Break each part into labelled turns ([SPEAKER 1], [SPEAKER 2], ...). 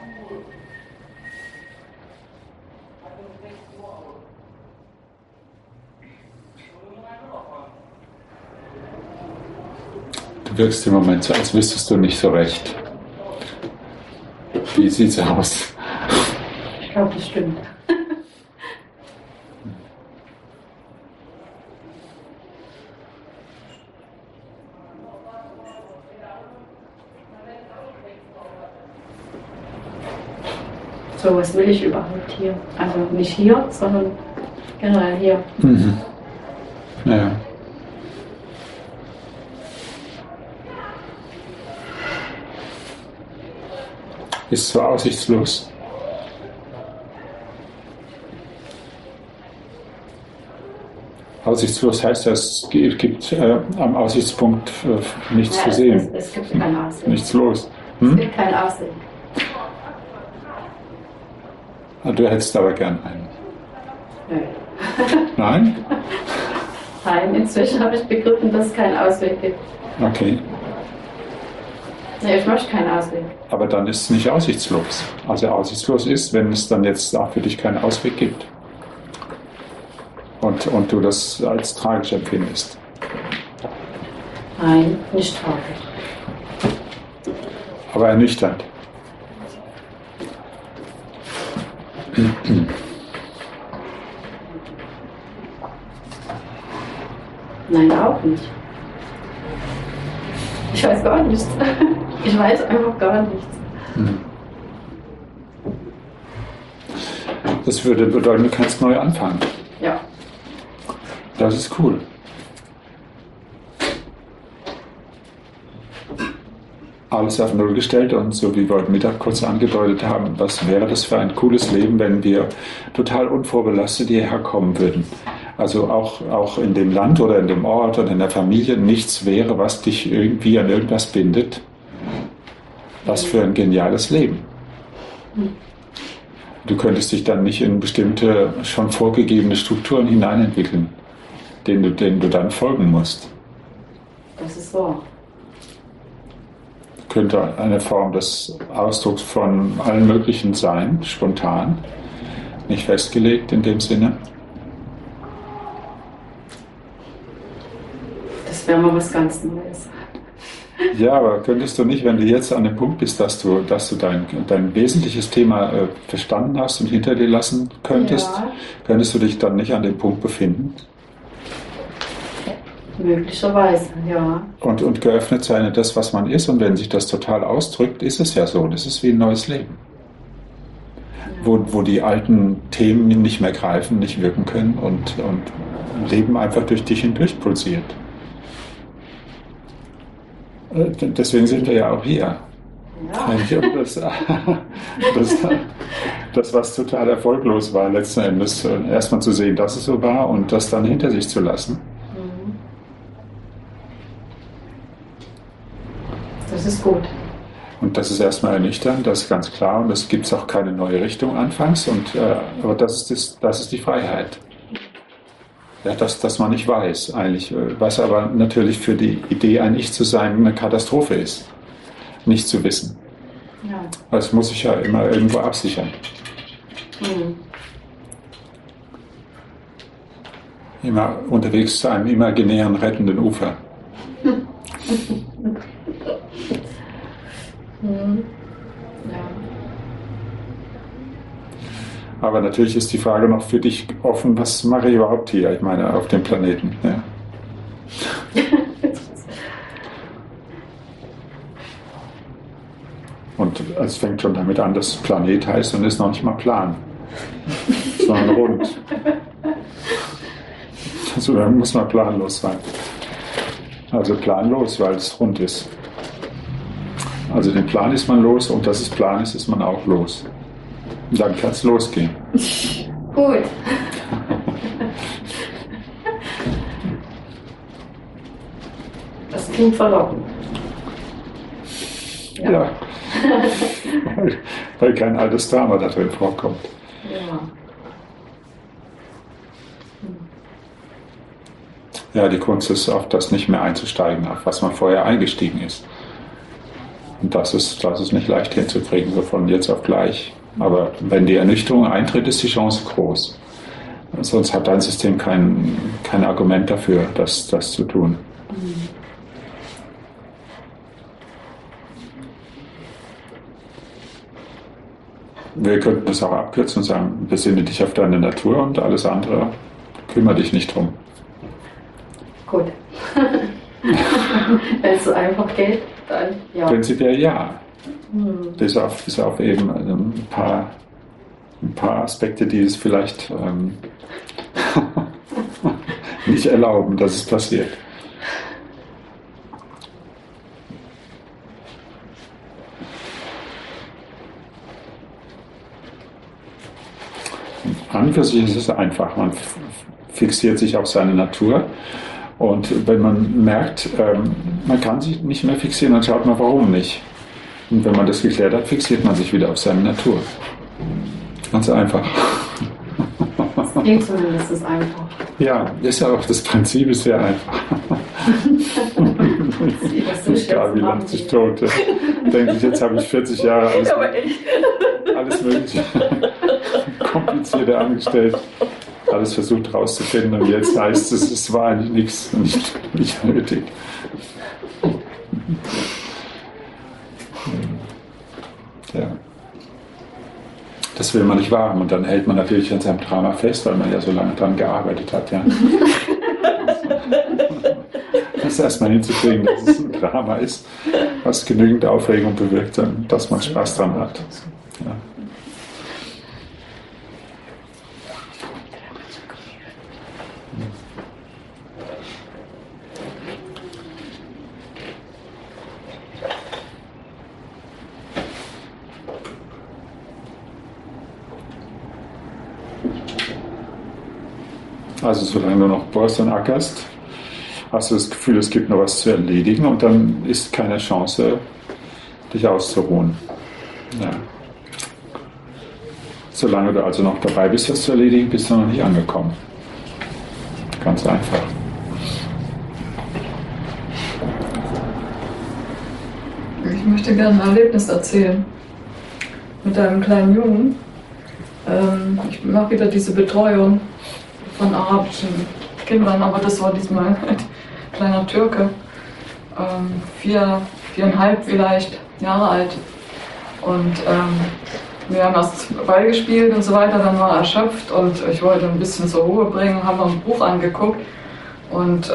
[SPEAKER 1] Du wirkst im Moment so, als wüsstest du nicht so recht. Wie sieht's aus?
[SPEAKER 2] Ich glaube, das stimmt. So, was will ich überhaupt hier? Also nicht hier, sondern generell hier.
[SPEAKER 1] Mhm. Ja. Ist so aussichtslos. Aussichtslos heißt, es gibt am Aussichtspunkt nichts zu sehen.
[SPEAKER 2] Es gibt keine Aussicht.
[SPEAKER 1] Nichts los.
[SPEAKER 2] Es gibt keine Aussicht.
[SPEAKER 1] Du hättest aber gern einen.
[SPEAKER 2] Nö.
[SPEAKER 1] Nein?
[SPEAKER 2] Nein, inzwischen habe ich begriffen, dass es keinen Ausweg gibt.
[SPEAKER 1] Okay.
[SPEAKER 2] Nee, ich möchte keinen Ausweg.
[SPEAKER 1] Aber dann ist es nicht aussichtslos. Also aussichtslos ist, wenn es dann jetzt auch für dich keinen Ausweg gibt. Und du das als tragisch empfindest.
[SPEAKER 2] Nein, nicht tragisch.
[SPEAKER 1] Aber ernüchternd.
[SPEAKER 2] Nein, auch nicht. Ich weiß gar nichts. Ich weiß einfach gar nichts.
[SPEAKER 1] Das würde bedeuten, du kannst neu anfangen.
[SPEAKER 2] Ja.
[SPEAKER 1] Das ist cool. Alles auf Null gestellt und so wie wir heute Mittag kurz angedeutet haben, was wäre das für ein cooles Leben, wenn wir total unvorbelastet hierher kommen würden. Also auch in dem Land oder in dem Ort oder in der Familie nichts wäre, was dich irgendwie an irgendwas bindet. Was für ein geniales Leben. Du könntest dich dann nicht in bestimmte, schon vorgegebene Strukturen hineinentwickeln, denen du dann folgen musst.
[SPEAKER 2] Das ist wahr.
[SPEAKER 1] Könnte eine Form des Ausdrucks von allen möglichen sein, spontan, nicht festgelegt in dem Sinne.
[SPEAKER 2] Das wäre mal was ganz Neues.
[SPEAKER 1] Ja, aber könntest du nicht, wenn du jetzt an dem Punkt bist, dass du dein wesentliches Thema verstanden hast und hinter dir lassen könntest,
[SPEAKER 2] Ja.
[SPEAKER 1] Könntest du dich dann nicht an dem Punkt befinden?
[SPEAKER 2] Möglicherweise, ja.
[SPEAKER 1] Und geöffnet sein in das, was man ist. Und wenn sich das total ausdrückt, ist es ja so. Das ist wie ein neues Leben. Ja. Wo die alten Themen nicht mehr greifen, nicht wirken können und Leben einfach durch dich hindurch pulsiert. Deswegen sind wir ja auch hier. Ja. Das, was total erfolglos war, letzten Endes erstmal zu sehen, dass es so war und das dann hinter sich zu lassen.
[SPEAKER 2] Das ist gut.
[SPEAKER 1] Und das ist erstmal ernüchternd, das ist ganz klar. Und es gibt auch keine neue Richtung anfangs. Aber das ist die Freiheit. Ja, dass man nicht weiß, eigentlich. Was aber natürlich für die Idee, ein Ich zu sein, eine Katastrophe ist. Nicht zu wissen.
[SPEAKER 2] Ja.
[SPEAKER 1] Das muss ich ja immer irgendwo absichern. Immer unterwegs zu einem imaginären rettenden Ufer.
[SPEAKER 2] Ja.
[SPEAKER 1] Aber natürlich ist die Frage noch für dich offen, was mache ich überhaupt hier? Ich meine, auf dem Planeten. Ja. Und es fängt schon damit an, dass Planet heißt und ist noch nicht mal plan, sondern rund. Also da muss man planlos sein. Also planlos, weil es rund ist. Also den Plan ist man los und dass es plan ist man auch los. Und dann kann es losgehen.
[SPEAKER 2] Gut. Das klingt verlockend.
[SPEAKER 1] Ja. Weil kein altes Drama da drin vorkommt.
[SPEAKER 2] Ja.
[SPEAKER 1] Ja, die Kunst ist, auf das nicht mehr einzusteigen, auf was man vorher eingestiegen ist. Und das ist nicht leicht hinzukriegen, so von jetzt auf gleich. Aber wenn die Ernüchterung eintritt, ist die Chance groß. Sonst hat dein System kein Argument dafür, das zu tun. Wir könnten das auch abkürzen und sagen, besinne dich auf deine Natur und alles andere, kümmere dich nicht drum.
[SPEAKER 2] Gut. Wenn es so einfach geht, dann ja.
[SPEAKER 1] Prinzipiell ja. Bis auf eben ein paar Aspekte, die es vielleicht nicht erlauben, dass es passiert. An und für sich ist es einfach. Man fixiert sich auf seine Natur. Und wenn man merkt, man kann sich nicht mehr fixieren, dann schaut man, warum nicht. Und wenn man das geklärt hat, fixiert man sich wieder auf seine Natur. Ganz einfach.
[SPEAKER 2] Das klingt zumindest ist einfach.
[SPEAKER 1] Ja, ist ja auch, das Prinzip ist sehr einfach. Egal wie lange sich tote. Denke ich, jetzt habe ich 40 Jahre alles Mögliche Komplizierte angestellt, alles versucht rauszufinden und jetzt heißt es war eigentlich nichts, nicht nötig. Ja. Das will man nicht wahren und dann hält man natürlich an seinem Drama fest, weil man ja so lange dran gearbeitet hat. Ja. Das erstmal hinzukriegen, dass es ein Drama ist, was genügend Aufregung bewirkt, dass man Spaß dran hat. Ja. Also solange du noch bohrst und ackerst, hast du das Gefühl, es gibt noch was zu erledigen und dann ist keine Chance, dich auszuruhen. Ja. Solange du also noch dabei bist, das zu erledigen, bist du noch nicht angekommen. Ganz einfach.
[SPEAKER 3] Ich möchte gerne ein Erlebnis erzählen mit einem kleinen Jungen. Ich mache wieder diese Betreuung von arabischen Kindern, aber das war diesmal ein kleiner Türke, 4,5 vielleicht Jahre alt. Und wir haben erst Ball gespielt und so weiter, dann war er erschöpft und ich wollte ein bisschen zur Ruhe bringen, haben wir ein Buch angeguckt und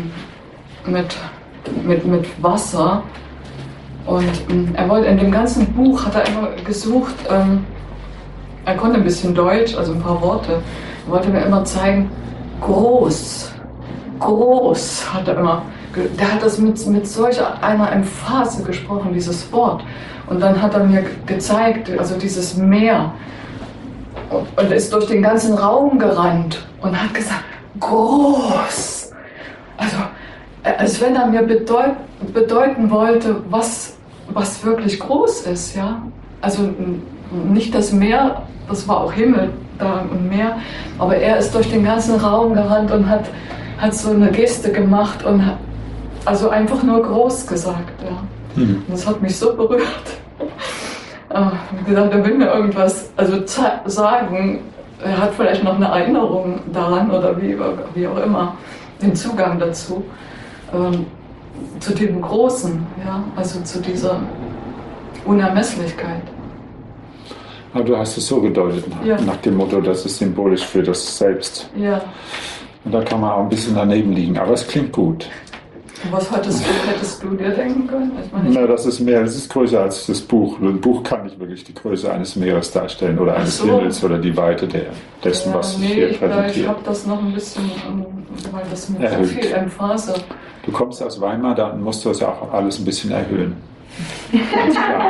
[SPEAKER 3] mit Wasser. Und er wollte in dem ganzen Buch, hat er immer gesucht, er konnte ein bisschen Deutsch, also ein paar Worte. Er wollte mir immer zeigen, groß, hat er immer. Der hat das mit solch einer Emphase gesprochen, dieses Wort. Und dann hat er mir gezeigt, also dieses Meer. Und ist durch den ganzen Raum gerannt und hat gesagt, groß. Also, als wenn er mir bedeuten wollte, was wirklich groß ist, ja. Also nicht das Meer, das war auch Himmel da und Meer, aber er ist durch den ganzen Raum gerannt und hat so eine Geste gemacht und hat also einfach nur groß gesagt, ja. Und das hat mich so berührt. Ich habe gedacht, er will mir irgendwas sagen, er hat vielleicht noch eine Erinnerung daran oder wie auch immer, den Zugang dazu, zu dem Großen, ja, also zu dieser Unermesslichkeit.
[SPEAKER 1] Aber du hast es so gedeutet, nach dem Motto, das ist symbolisch für das Selbst.
[SPEAKER 3] Ja.
[SPEAKER 1] Und da kann man auch ein bisschen daneben liegen, aber es klingt gut.
[SPEAKER 3] Was hättest du dir denken können?
[SPEAKER 1] Das ist größer als das Buch. Ein Buch kann nicht wirklich die Größe eines Meeres darstellen oder eines Himmels oder die Weite dessen, was hier präsentiert.
[SPEAKER 3] Ich habe das noch ein bisschen, weil das mit so viel Emphase.
[SPEAKER 1] Du kommst aus Weimar, dann musst du das auch alles ein bisschen erhöhen. Ganz klar.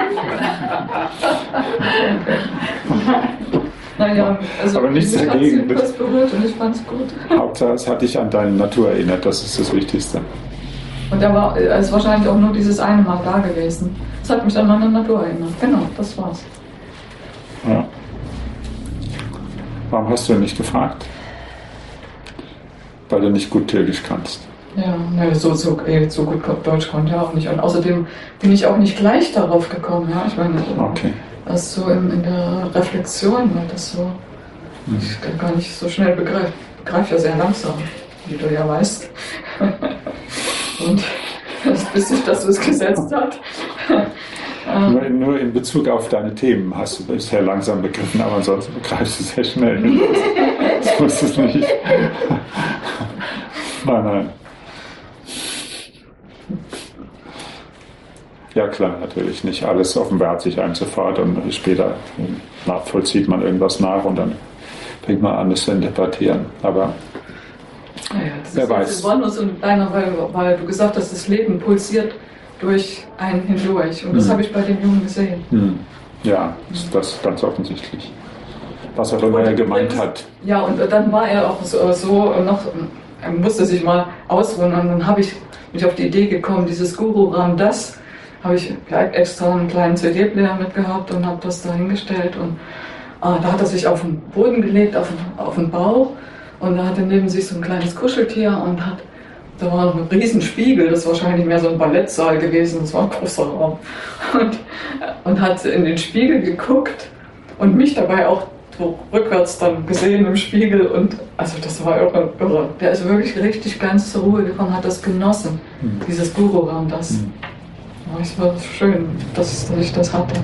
[SPEAKER 3] Naja, also
[SPEAKER 1] aber nichts dagegen.
[SPEAKER 3] Das berührt und ich fand es gut.
[SPEAKER 1] Hauptsache, es hat dich an deine Natur erinnert, das ist das Wichtigste.
[SPEAKER 3] Und er ist wahrscheinlich auch nur dieses eine Mal da gewesen. Das hat mich an meine Natur erinnert. Genau, das war's.
[SPEAKER 1] Ja. Warum hast du ihn nicht gefragt? Weil du nicht gut Türkisch kannst.
[SPEAKER 3] Ja, ne, so gut Deutsch konnte er auch nicht. Und außerdem bin ich auch nicht gleich darauf gekommen. Ja? Ich meine,
[SPEAKER 1] Okay.
[SPEAKER 3] das so in der Reflexion war das so, ich kann gar nicht so schnell begreife ja sehr langsam, wie du ja weißt. Und bis sich das so gesetzt hat.
[SPEAKER 1] Nur in Bezug auf deine Themen hast du bisher langsam begriffen, aber ansonsten begreifst du es sehr schnell. Das musst du es nicht. Nein. Ja klar, natürlich nicht. Alles offenbart sich einem sofort und später vollzieht man irgendwas nach und dann fängt man an, es zu debattieren. Aber
[SPEAKER 3] naja, das
[SPEAKER 1] wer
[SPEAKER 3] ist
[SPEAKER 1] weiß.
[SPEAKER 3] besonders und kleiner, weil du gesagt hast, das Leben pulsiert durch einen hindurch. Und das habe ich bei den Jungen gesehen.
[SPEAKER 1] Ja, das ist ganz offensichtlich. Was auch immer er gemeint hat.
[SPEAKER 3] Ja, und dann war er auch so noch, er musste sich mal ausruhen. Und dann habe ich mich auf die Idee gekommen, dieses Guru Ram Das, habe ich extra einen kleinen CD-Player mitgehabt und habe das da hingestellt. Und da hat er sich auf den Boden gelegt, auf den Bauch. Und da hatte neben sich so ein kleines Kuscheltier und da war noch ein Riesenspiegel, das ist wahrscheinlich mehr so ein Ballettsaal gewesen, das war ein großer Raum. Und hat in den Spiegel geguckt und mich dabei auch so rückwärts dann gesehen im Spiegel. Und also das war irre. Der ist wirklich richtig ganz zur Ruhe gekommen, hat das genossen, dieses Guru Ram Das. Ja, es war schön, dass ich das hatte.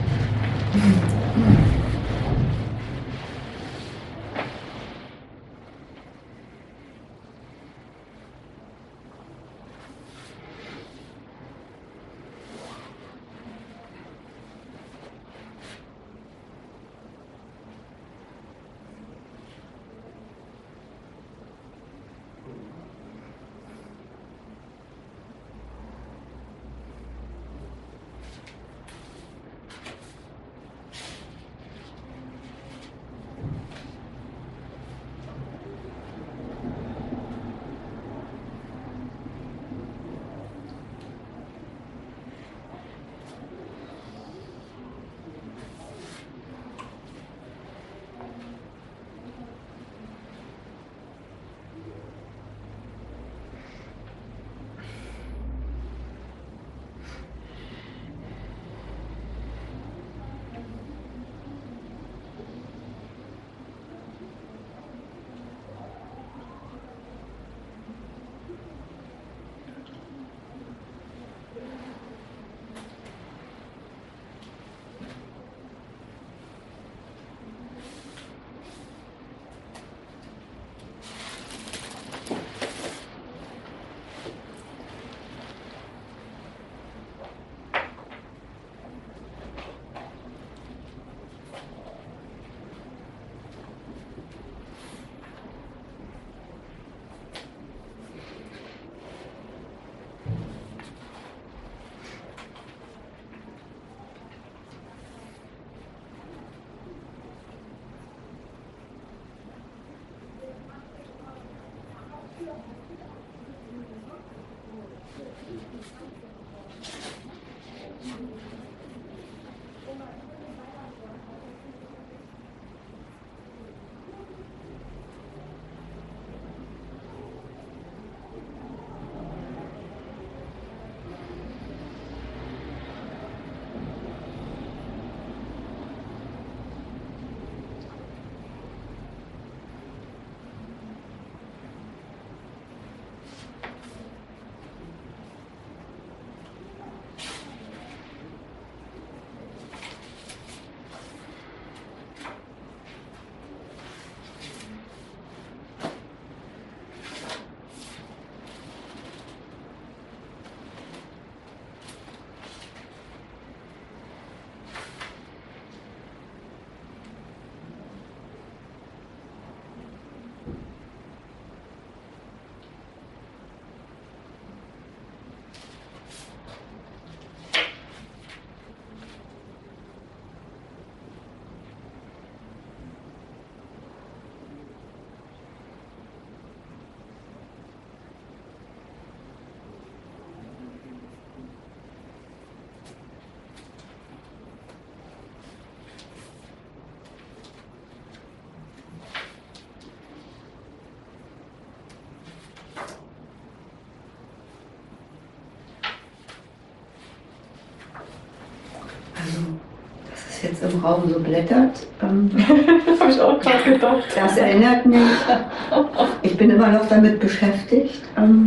[SPEAKER 4] jetzt im Raum so blättert.
[SPEAKER 3] Das habe ich auch gerade gedacht.
[SPEAKER 4] Das erinnert mich. Ich bin immer noch damit beschäftigt.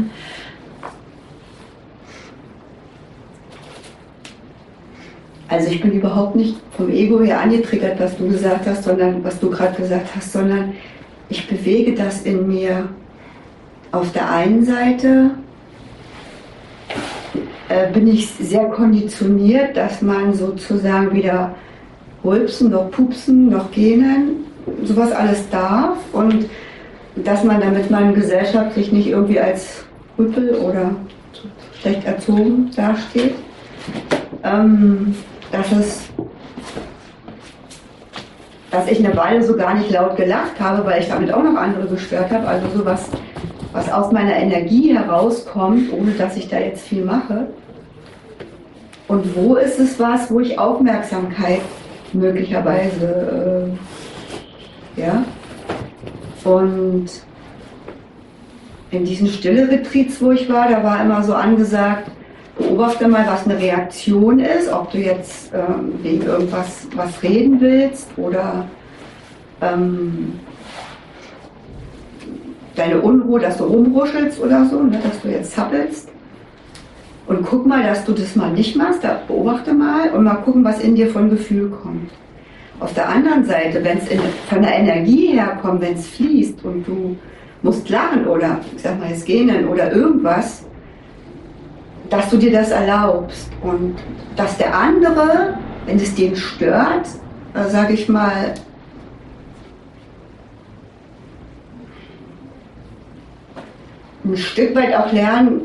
[SPEAKER 4] Also ich bin überhaupt nicht vom Ego her angetriggert, was du gesagt hast, sondern was du gerade gesagt hast, sondern ich bewege das in mir. Auf der einen Seite bin ich sehr konditioniert, dass man sozusagen weder rülpsen, noch pupsen, noch gähnen, sowas alles darf und dass man, damit man gesellschaftlich nicht irgendwie als Rüpel oder schlecht erzogen dasteht, dass ich eine Weile so gar nicht laut gelacht habe, weil ich damit auch noch andere gestört habe, also sowas, was aus meiner Energie herauskommt, ohne dass ich da jetzt viel mache. Und wo ist es was, wo ich Aufmerksamkeit möglicherweise, ja? Und in diesen Stille-Retreats, wo ich war, da war immer so angesagt, beobachte mal, was eine Reaktion ist, ob du jetzt wegen irgendwas was reden willst oder deine Unruhe, dass du rumruschelst oder so, ne, dass du jetzt zappelst. Und guck mal, dass du das mal nicht machst, da beobachte mal und mal gucken, was in dir von Gefühl kommt. Auf der anderen Seite, wenn es von der Energie herkommt, wenn es fließt und du musst lachen oder, ich sag mal, jetzt gähnen oder irgendwas, dass du dir das erlaubst und dass der andere, wenn es den stört, sage ich mal, ein Stück weit auch lernen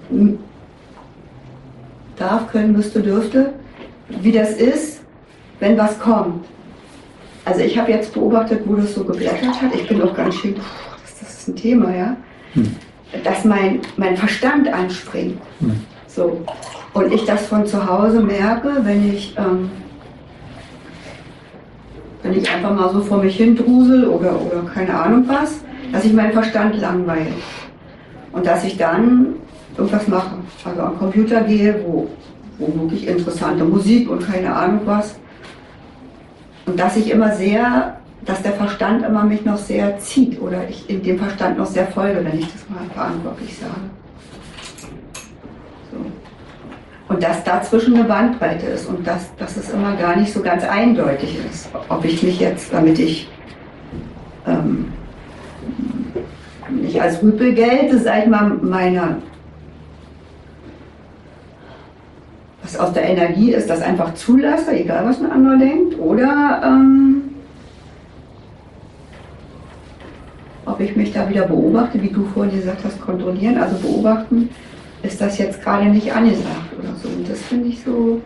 [SPEAKER 4] darf, können, müsste, dürfte, wie das ist, wenn was kommt. Also ich habe jetzt beobachtet, wo das so geblättert hat. Ich bin auch ganz schön, das ist ein Thema, ja. Dass mein Verstand anspringt. So. Und ich das von zu Hause merke, wenn ich einfach mal so vor mich hin drusel oder keine Ahnung was, dass ich meinen Verstand langweile. Und dass ich dann irgendwas mache. Also am Computer gehe, wo wirklich interessante Musik und keine Ahnung was. Und dass ich immer dass der Verstand immer mich noch sehr zieht oder ich in dem Verstand noch sehr folge, wenn ich das mal verantwortlich sage. So. Und dass dazwischen eine Bandbreite ist und dass es immer gar nicht so ganz eindeutig ist, ob ich mich jetzt, damit ich nicht als Rüpel gelte, sag ich mal, was aus der Energie ist, das einfach zulasse, egal was ein anderer denkt, oder ob ich mich da wieder beobachte, wie du vorhin gesagt hast, kontrollieren, also beobachten, ist das jetzt gerade nicht angesagt oder so. Und das finde ich so.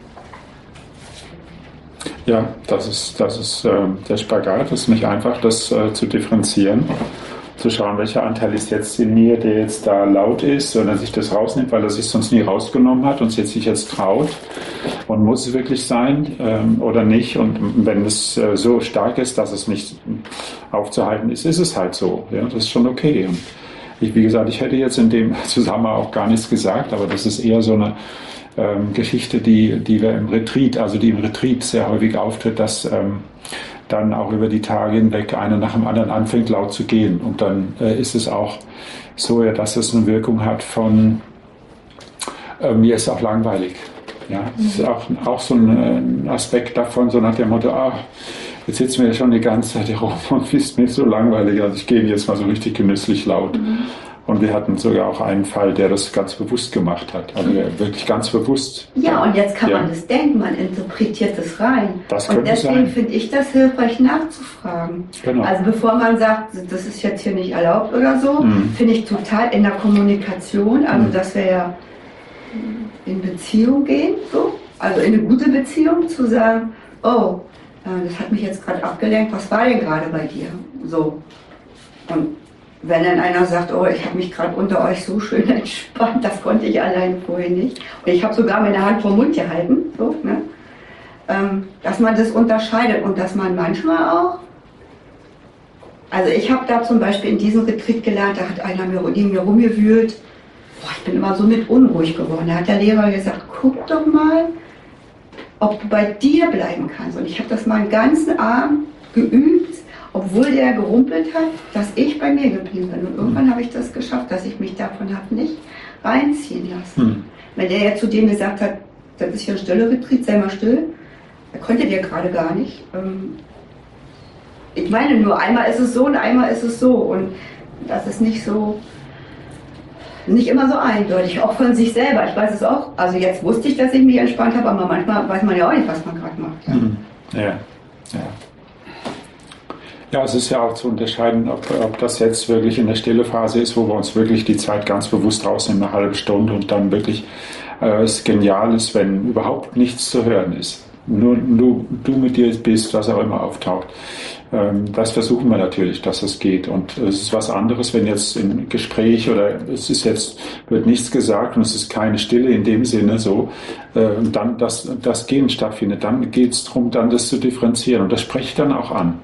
[SPEAKER 1] Ja, das ist der Spagat, das ist nicht einfach, das zu differenzieren, zu schauen, welcher Anteil ist jetzt in mir, der jetzt da laut ist, sondern sich das rausnimmt, weil er sich sonst nie rausgenommen hat und sich jetzt traut. Und muss es wirklich sein oder nicht? Und wenn es so stark ist, dass es nicht aufzuhalten ist, ist es halt so. Ja, das ist schon okay. Und wie gesagt, ich hätte jetzt in dem Zusammenhang auch gar nichts gesagt, aber das ist eher so eine Geschichte, die wir im Retreat, also die im Retreat sehr häufig auftritt, dass dann auch über die Tage hinweg einer nach dem anderen anfängt laut zu gehen. Und dann ist es auch so, ja, dass es eine Wirkung hat von mir ist auch langweilig. Ja, das ist auch so ein Aspekt davon, so nach dem Motto, jetzt sitzen wir ja schon die ganze Zeit hier rum und ist mir so langweilig, also ich gehe jetzt mal so richtig genüsslich laut. Und wir hatten sogar auch einen Fall, der das ganz bewusst gemacht hat. Also wirklich ganz bewusst.
[SPEAKER 4] Ja, und jetzt kann man das denken, man interpretiert es rein.
[SPEAKER 1] Das
[SPEAKER 4] und deswegen finde ich das hilfreich nachzufragen.
[SPEAKER 1] Genau.
[SPEAKER 4] Also bevor man sagt, das ist jetzt hier nicht erlaubt oder so, finde ich total in der Kommunikation, also dass wir ja in Beziehung gehen, so, also in eine gute Beziehung zu sagen, oh, das hat mich jetzt gerade abgelenkt, was war denn gerade bei dir? So. Und wenn dann einer sagt, oh, ich habe mich gerade unter euch so schön entspannt, das konnte ich allein vorher nicht. Und ich habe sogar meine Hand vor den Mund gehalten, so, ne? Dass man das unterscheidet und dass man manchmal auch, also ich habe da zum Beispiel in diesem Retreat gelernt, da hat einer neben mir rumgewühlt, ich bin immer so mit unruhig geworden. Da hat der Lehrer gesagt, guck doch mal, ob du bei dir bleiben kannst. Und ich habe das mal einen ganzen Abend geübt, obwohl der gerumpelt hat, dass ich bei mir geblieben bin. Und irgendwann habe ich das geschafft, dass ich mich davon habe nicht reinziehen lassen. Wenn der ja zu dem gesagt hat, das ist hier ein Stille-Retreat, sei mal still, er konnte der gerade gar nicht. Ich meine nur, einmal ist es so und einmal ist es so. Und das ist nicht immer so eindeutig, auch von sich selber. Ich weiß es auch, also jetzt wusste ich, dass ich mich entspannt habe, aber manchmal weiß man ja auch nicht, was man gerade macht.
[SPEAKER 1] Ja. Ja, es ist ja auch zu unterscheiden, ob das jetzt wirklich in der Stille-Phase ist, wo wir uns wirklich die Zeit ganz bewusst rausnehmen, eine halbe Stunde und dann wirklich es genial ist, wenn überhaupt nichts zu hören ist. Nur du mit dir bist, was auch immer auftaucht. Das versuchen wir natürlich, dass es geht. Und es ist was anderes, wenn jetzt im Gespräch oder wird nichts gesagt und es ist keine Stille in dem Sinne so, und dann das Gehen stattfindet. Dann geht es darum, dann das zu differenzieren. Und das spreche ich dann auch an.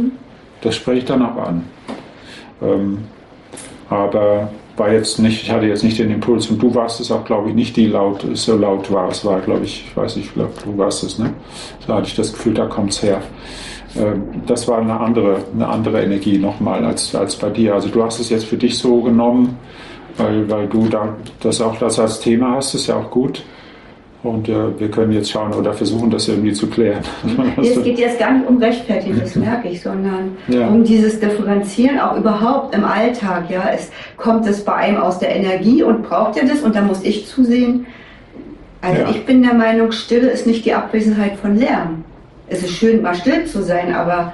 [SPEAKER 1] Aber ich hatte jetzt nicht den Impuls und du warst es auch, glaube ich, nicht, die so laut war. Es war, glaube ich, du warst es, ne? Da hatte ich das Gefühl, da kommt es her. Das war eine andere Energie nochmal als bei dir. Also du hast es jetzt für dich so genommen, weil du das als Thema hast, ist ja auch gut. Und wir können jetzt schauen oder versuchen, das irgendwie zu klären.
[SPEAKER 4] Es geht jetzt gar nicht um Rechtfertigen, das merke ich, sondern um dieses Differenzieren auch überhaupt im Alltag. Ja, kommt es bei einem aus der Energie und braucht er das? Und da muss ich zusehen. Also ich bin der Meinung, Stille ist nicht die Abwesenheit von Lärm. Es ist schön, mal still zu sein, aber...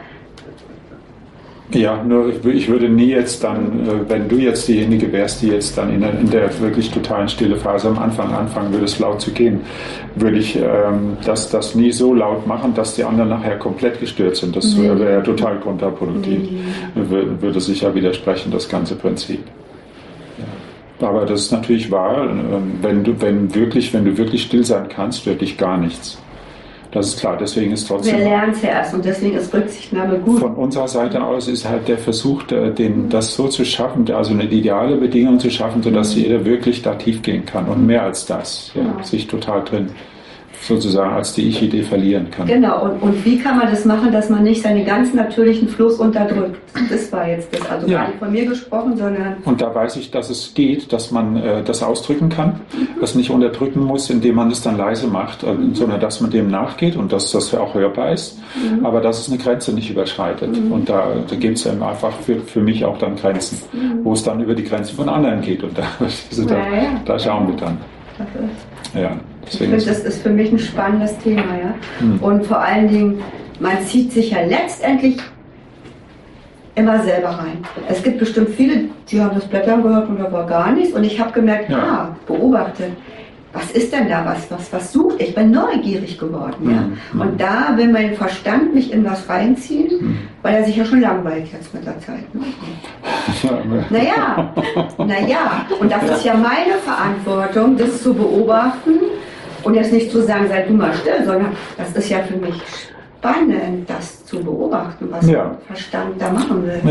[SPEAKER 1] Ja, nur ich würde nie jetzt dann, wenn du jetzt diejenige wärst, die jetzt dann in der wirklich totalen stille Phase am Anfang anfangen würdest, laut zu gehen, würde ich das nie so laut machen, dass die anderen nachher komplett gestört sind. Das wäre ja total kontraproduktiv. Würde sich ja widersprechen, das ganze Prinzip. Ja. Aber das ist natürlich wahr, wenn du wirklich still sein kannst, stört dich gar nichts. Das ist klar, deswegen ist trotzdem...
[SPEAKER 4] Wir lernen es ja erst und deswegen ist Rücksichtnahme gut.
[SPEAKER 1] Von unserer Seite aus ist halt der Versuch, das so zu schaffen, also eine ideale Bedingung zu schaffen, sodass jeder wirklich da tief gehen kann und mehr als das, sich total drin sozusagen als die Ich-Idee verlieren kann.
[SPEAKER 4] Genau, und wie kann man das machen, dass man nicht seinen ganz natürlichen Fluss unterdrückt? Das war jetzt das, also gar nicht von mir gesprochen, sondern...
[SPEAKER 1] Und da weiß ich, dass es geht, dass man das ausdrücken kann, das nicht unterdrücken muss, indem man es dann leise macht, sondern dass man dem nachgeht und dass das auch hörbar ist, aber dass es eine Grenze nicht überschreitet. Und da gibt es eben einfach für mich auch dann Grenzen, wo es dann über die Grenzen von anderen geht und da schauen wir dann. Ja,
[SPEAKER 4] ich finde, das ist für mich ein spannendes Thema, ja. Und vor allen Dingen, man zieht sich ja letztendlich immer selber rein. Es gibt bestimmt viele, die haben das Blättern gehört und da war gar nichts. Und ich habe gemerkt, beobachtet, was ist denn da, was sucht? Ich bin neugierig geworden, ja. Und da will mein Verstand mich in was reinziehen, weil er sich ja schon langweilt jetzt mit der Zeit. Ne? Naja, und das ist ja meine Verantwortung, das zu beobachten und jetzt nicht zu sagen, sei du mal still, sondern das ist ja für mich spannend, das zu beobachten, was der Verstand da machen will.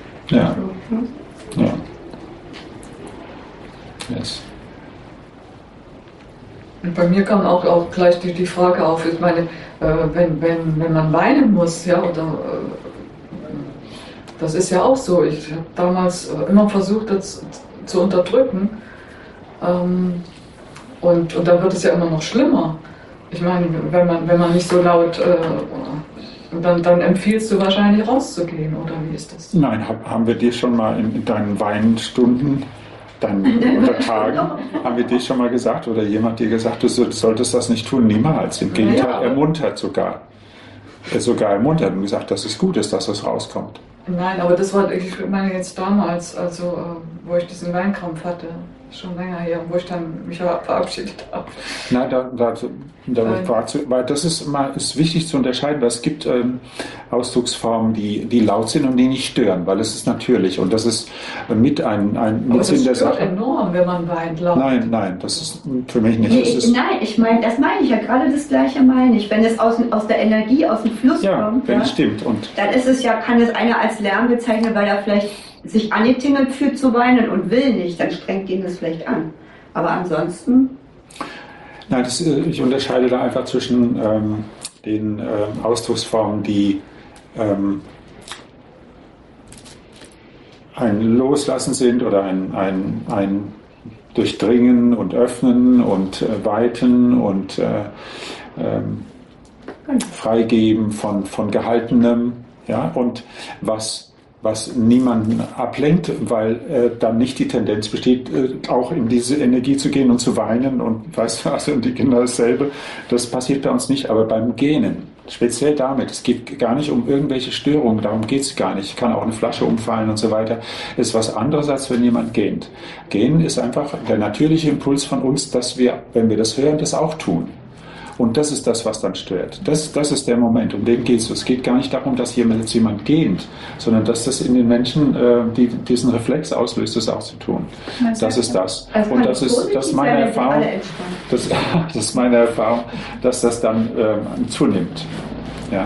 [SPEAKER 1] Yes.
[SPEAKER 3] Und bei mir kam auch gleich die Frage auf, ich meine, wenn man weinen muss, oder das ist ja auch so. Ich habe damals immer versucht, das zu unterdrücken. Und dann wird es ja immer noch schlimmer. Ich meine, wenn man nicht so laut, dann empfiehlst du wahrscheinlich rauszugehen, oder wie ist das?
[SPEAKER 1] Nein, haben wir dir schon mal in deinen Weinstunden, unter Tagen, haben wir dir schon mal gesagt oder jemand dir gesagt, du solltest das nicht tun? Niemals. Im Gegenteil, ermuntert sogar. Sogar ermuntert und gesagt, dass es gut ist, dass das rauskommt.
[SPEAKER 3] Nein, aber das war, ich meine jetzt damals, also wo ich diesen Weinkrampf hatte, schon länger her, wo ich dann mich verabschiedet habe.
[SPEAKER 1] Nein, weil das ist wichtig zu unterscheiden, weil es gibt Ausdrucksformen, die laut sind und die nicht stören, weil es ist natürlich und das ist mit ein
[SPEAKER 3] Sinn der Sache. Das stört enorm, wenn man weint laut.
[SPEAKER 1] Nein, das ist für mich nicht.
[SPEAKER 4] Nein, das meine ich ja, gerade das Gleiche meine ich. Wenn es aus der Energie, aus dem Fluss kommt,
[SPEAKER 1] wenn es stimmt. Und
[SPEAKER 4] dann ist es kann es einer als Lärm bezeichnen, weil er vielleicht sich angetingelt fühlt zu weinen und will nicht, dann strengt ihn das vielleicht an. Aber ansonsten...
[SPEAKER 1] Nein, ich unterscheide da einfach zwischen den Ausdrucksformen, die ein Loslassen sind oder ein Durchdringen und Öffnen und Weiten und Freigeben von Gehaltenem, ja, und was niemanden ablenkt, weil dann nicht die Tendenz besteht, auch in diese Energie zu gehen und zu weinen und weißt du, also die Kinder dasselbe. Das passiert bei uns nicht, aber beim Gähnen, speziell damit, es geht gar nicht um irgendwelche Störungen, darum geht es gar nicht. Kann auch eine Flasche umfallen und so weiter. Ist was anderes, als wenn jemand gähnt. Gähnen ist einfach der natürliche Impuls von uns, dass wir, wenn wir das hören, das auch tun. Und das ist das, was dann stört. Das ist der Moment, um den geht es. Es geht gar nicht darum, dass jemand gähnt, sondern dass das in den Menschen diesen Reflex auslöst, das auch zu tun. Das ist das. Und das ist meine Erfahrung. Das ist meine Erfahrung, dass das dann zunimmt. Ja.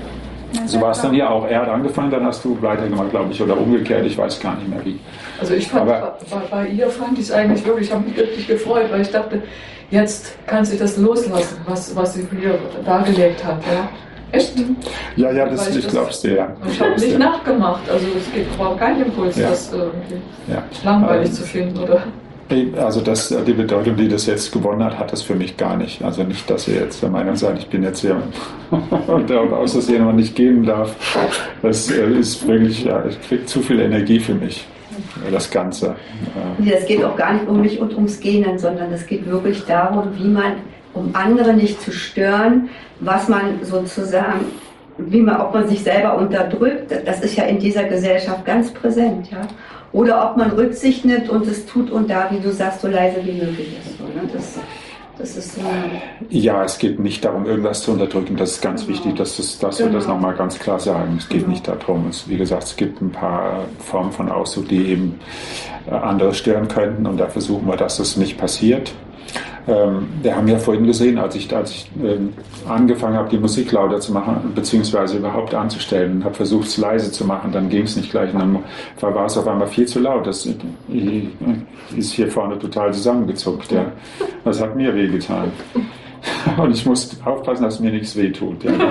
[SPEAKER 1] So war es dann hier auch. Er hat angefangen, dann hast du weitergemacht, glaube ich, oder umgekehrt. Ich weiß gar nicht mehr wie.
[SPEAKER 3] Also ich fand, bei ihr fand ich es eigentlich wirklich, ich habe mich wirklich gefreut, weil ich dachte, jetzt kann sie das loslassen, was sie hier dargelegt hat. Ja? Echt?
[SPEAKER 1] Ja, ich glaube es dir. Ja.
[SPEAKER 3] Ich habe nicht nachgemacht, also es gibt überhaupt keinen Impuls, das irgendwie langweilig zu finden, oder?
[SPEAKER 1] Also die Bedeutung, die das jetzt gewonnen hat, hat das für mich gar nicht. Also nicht, dass ihr jetzt der Meinung seid, ich bin jetzt hier und aus, dass jemand nicht gehen darf. Das ist wirklich, es kriegt zu viel Energie für mich, das Ganze.
[SPEAKER 4] Nee, es geht auch gar nicht um mich und ums Gähnen, sondern es geht wirklich darum, wie man, um andere nicht zu stören, was man sozusagen, ob man sich selber unterdrückt, das ist ja in dieser Gesellschaft ganz präsent, ja. Oder ob man Rücksicht nimmt und es tut und da, wie du sagst, so leise wie möglich ist. So, ne? Das ist so.
[SPEAKER 1] Ja, es geht nicht darum, irgendwas zu unterdrücken. Das ist ganz wichtig, dass wir das nochmal ganz klar sagen. Es geht nicht darum. Wie gesagt, es gibt ein paar Formen von Ausdruck, die eben andere stören könnten und da versuchen wir, dass das nicht passiert. Wir haben ja vorhin gesehen, als ich angefangen habe, die Musik lauter zu machen, beziehungsweise überhaupt anzustellen und habe versucht, es leise zu machen, dann ging es nicht gleich und dann war es auf einmal viel zu laut. Das ist hier vorne total zusammengezuckt. Ja. Das hat mir wehgetan. Und ich muss aufpassen, dass mir nichts wehtut. Ja.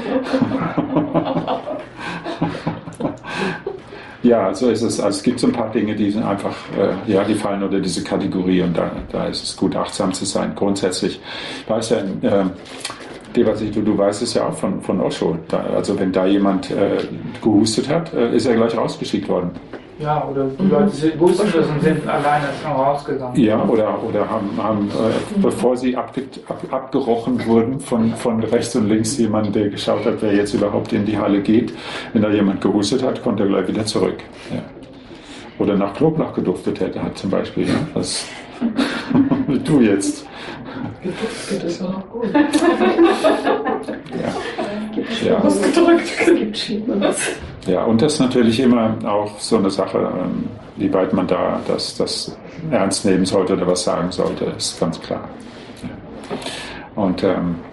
[SPEAKER 1] Ja, so ist es. Also es gibt so ein paar Dinge, die sind einfach, die fallen unter diese Kategorie und da ist es gut, achtsam zu sein. Grundsätzlich, ich weiß ja, du weißt es ja auch von Osho. Also wenn da jemand gehustet hat, ist er gleich rausgeschickt worden.
[SPEAKER 5] Ja, oder die Leute wussten das und sind alleine rausgegangen.
[SPEAKER 1] Ja, oder haben bevor sie abgerochen wurden von rechts und links, jemand, der geschaut hat, wer jetzt überhaupt in die Halle geht. Wenn da jemand gehustet hat, konnte er gleich wieder zurück. Ja. Oder nach Knoblauch geduftet hätte, hat zum Beispiel. Ja, das wie du jetzt.
[SPEAKER 3] Geduftet ist ja noch gut.
[SPEAKER 1] Ja.
[SPEAKER 3] Ausgedrückt.
[SPEAKER 1] Ja, und das ist natürlich immer auch so eine Sache, wie weit man da das ernst nehmen sollte oder was sagen sollte, ist ganz klar. Ja. Und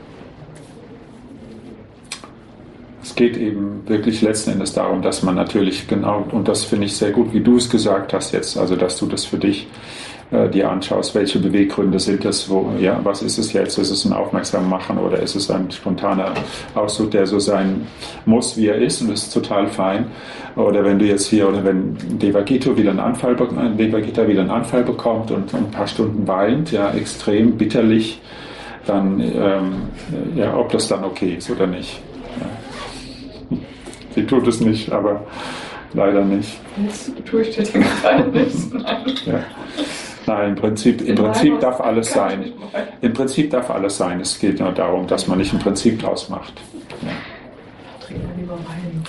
[SPEAKER 1] es geht eben wirklich letzten Endes darum, dass man natürlich genau, und das finde ich sehr gut, wie du es gesagt hast jetzt, also dass du das für dich dir anschaust, welche Beweggründe sind das, was ist es jetzt? Ist es ein Aufmerksammachen oder ist es ein spontaner Ausdruck, der so sein muss, wie er ist und das ist total fein. Oder wenn du jetzt hier, oder wenn Devagita wieder einen Anfall bekommt und ein paar Stunden weint, ja, extrem bitterlich, dann, ob das dann okay ist oder nicht. Ja. Sie tut es nicht, aber leider nicht.
[SPEAKER 3] Jetzt tue ich dir den Gefallen nicht.
[SPEAKER 1] Ja. Nein, im Prinzip darf alles sein. Im Prinzip darf alles sein. Es geht nur darum, dass man nicht ein Prinzip draus macht. Ja.
[SPEAKER 3] Trink mal lieber Wein.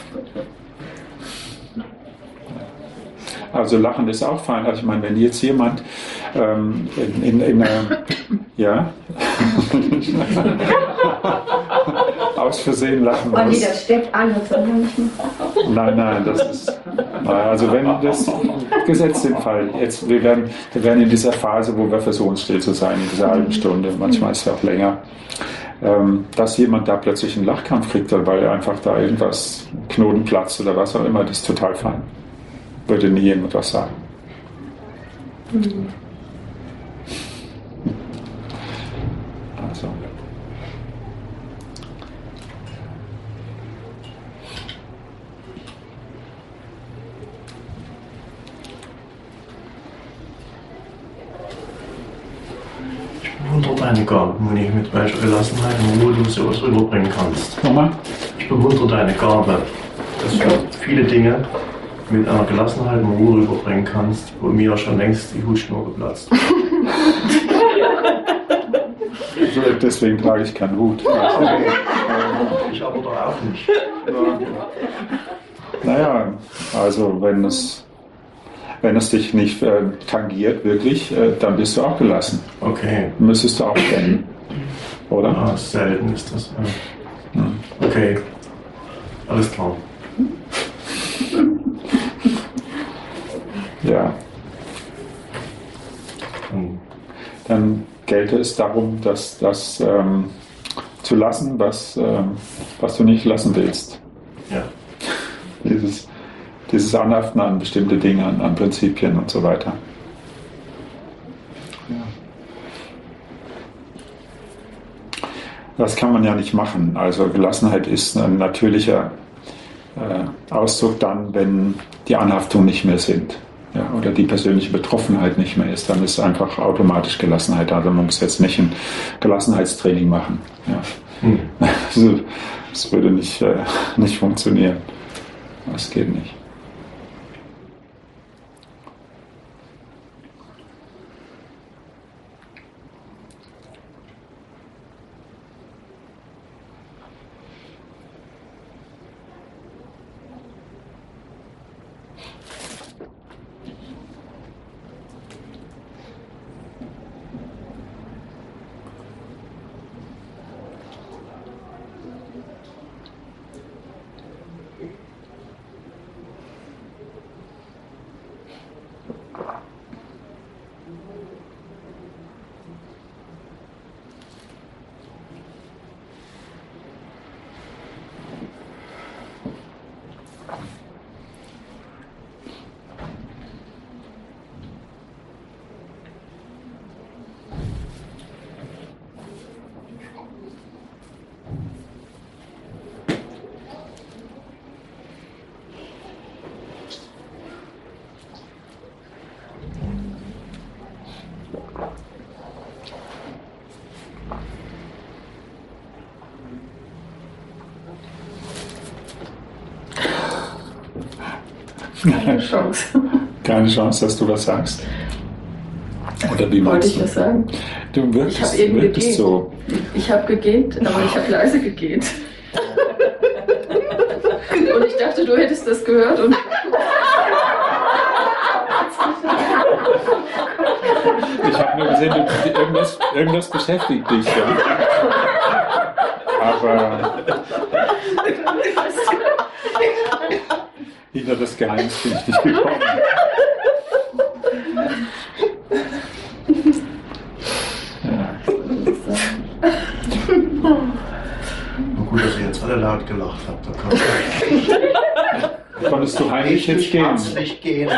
[SPEAKER 1] Also Lachen ist auch fein. Also ich meine, wenn jetzt jemand aus Versehen lachen muss.
[SPEAKER 4] Oh nee, das steckt an, das soll man nicht machen.
[SPEAKER 1] Nein, das ist. Also wenn das gesetzt den Fall. Jetzt, wir werden in dieser Phase, wo wir versuchen, still zu sein, in dieser halben Stunde, manchmal ist es auch länger, dass jemand da plötzlich einen Lachkampf kriegt, weil einfach da irgendwas Knoten platzt oder was auch immer, das ist total fein. Würde nie jemand was sagen.
[SPEAKER 6] deine Gaben, Moni, mit welcher Gelassenheit und Ruhe du sowas rüberbringen kannst.
[SPEAKER 1] Nochmal?
[SPEAKER 6] Ich bewundere deine Gabe, dass du viele Dinge mit einer Gelassenheit und Ruhe rüberbringen kannst, wo mir schon längst die Hutschnur geplatzt.
[SPEAKER 1] Deswegen trage ich keinen Hut.
[SPEAKER 6] Ich aber doch auch nicht.
[SPEAKER 1] Naja, also wenn es dich nicht tangiert, wirklich, dann bist du auch gelassen.
[SPEAKER 6] Okay.
[SPEAKER 1] Müsstest du auch kennen, oder?
[SPEAKER 6] Ah, selten ist das. Ja. Okay, alles klar.
[SPEAKER 1] Ja. Dann gelte es darum, das zu lassen, was du nicht lassen willst.
[SPEAKER 6] Ja.
[SPEAKER 1] Dieses Anhaften an bestimmte Dinge, an Prinzipien und so weiter. Ja. Das kann man ja nicht machen. Also Gelassenheit ist ein natürlicher Ausdruck dann, wenn die Anhaftungen nicht mehr sind. Ja, oder die persönliche Betroffenheit nicht mehr ist, dann ist einfach automatisch Gelassenheit. Also man muss jetzt nicht ein Gelassenheitstraining machen. Ja. Also, das würde nicht funktionieren. Das geht nicht.
[SPEAKER 3] Keine Chance.
[SPEAKER 1] Keine Chance, dass du was sagst. Oder wie
[SPEAKER 3] Wollte
[SPEAKER 1] meinst
[SPEAKER 3] ich
[SPEAKER 1] du?
[SPEAKER 3] das sagen?
[SPEAKER 1] Du
[SPEAKER 3] Ich habe eben
[SPEAKER 1] wirkst
[SPEAKER 3] gegähnt.
[SPEAKER 1] so.
[SPEAKER 3] Ich habe gegähnt, aber ich habe leise gegähnt. Und ich dachte, du hättest das gehört. Und
[SPEAKER 1] Ich habe nur gesehen, irgendwas beschäftigt dich. Ja. Aber hinter das Geheimnis bin ich nicht gekommen.
[SPEAKER 6] Gut, dass ihr jetzt alle laut gelacht habt. Da kann
[SPEAKER 1] Konntest du heimlich jetzt gehen?
[SPEAKER 6] herzlich gehen.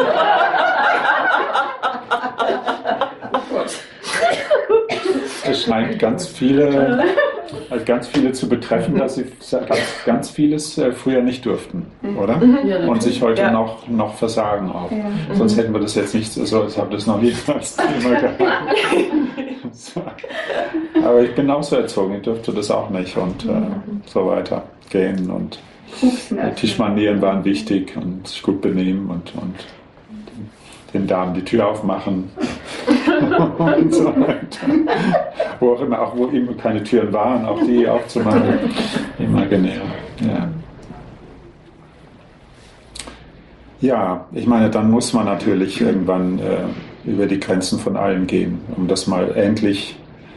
[SPEAKER 1] Es scheint ganz viele zu betreffen, dass sie ganz vieles früher nicht durften, oder?
[SPEAKER 3] Ja,
[SPEAKER 1] Und sich heute
[SPEAKER 4] Ja.
[SPEAKER 1] noch versagen auch.
[SPEAKER 4] Ja.
[SPEAKER 1] Sonst hätten wir das jetzt nicht so, ich habe das noch nie als Thema gehabt. So. Aber ich bin auch so erzogen, ich dürfte das auch nicht und so weiter gehen und die Tischmanieren waren wichtig und sich gut benehmen und den Damen die Tür aufmachen und so weiter. Wo auch immer, auch wo immer keine Türen waren, auch die aufzumachen. Imaginär. Ja. Ja, ich meine, dann muss man natürlich irgendwann über die Grenzen von allem gehen, um das mal endlich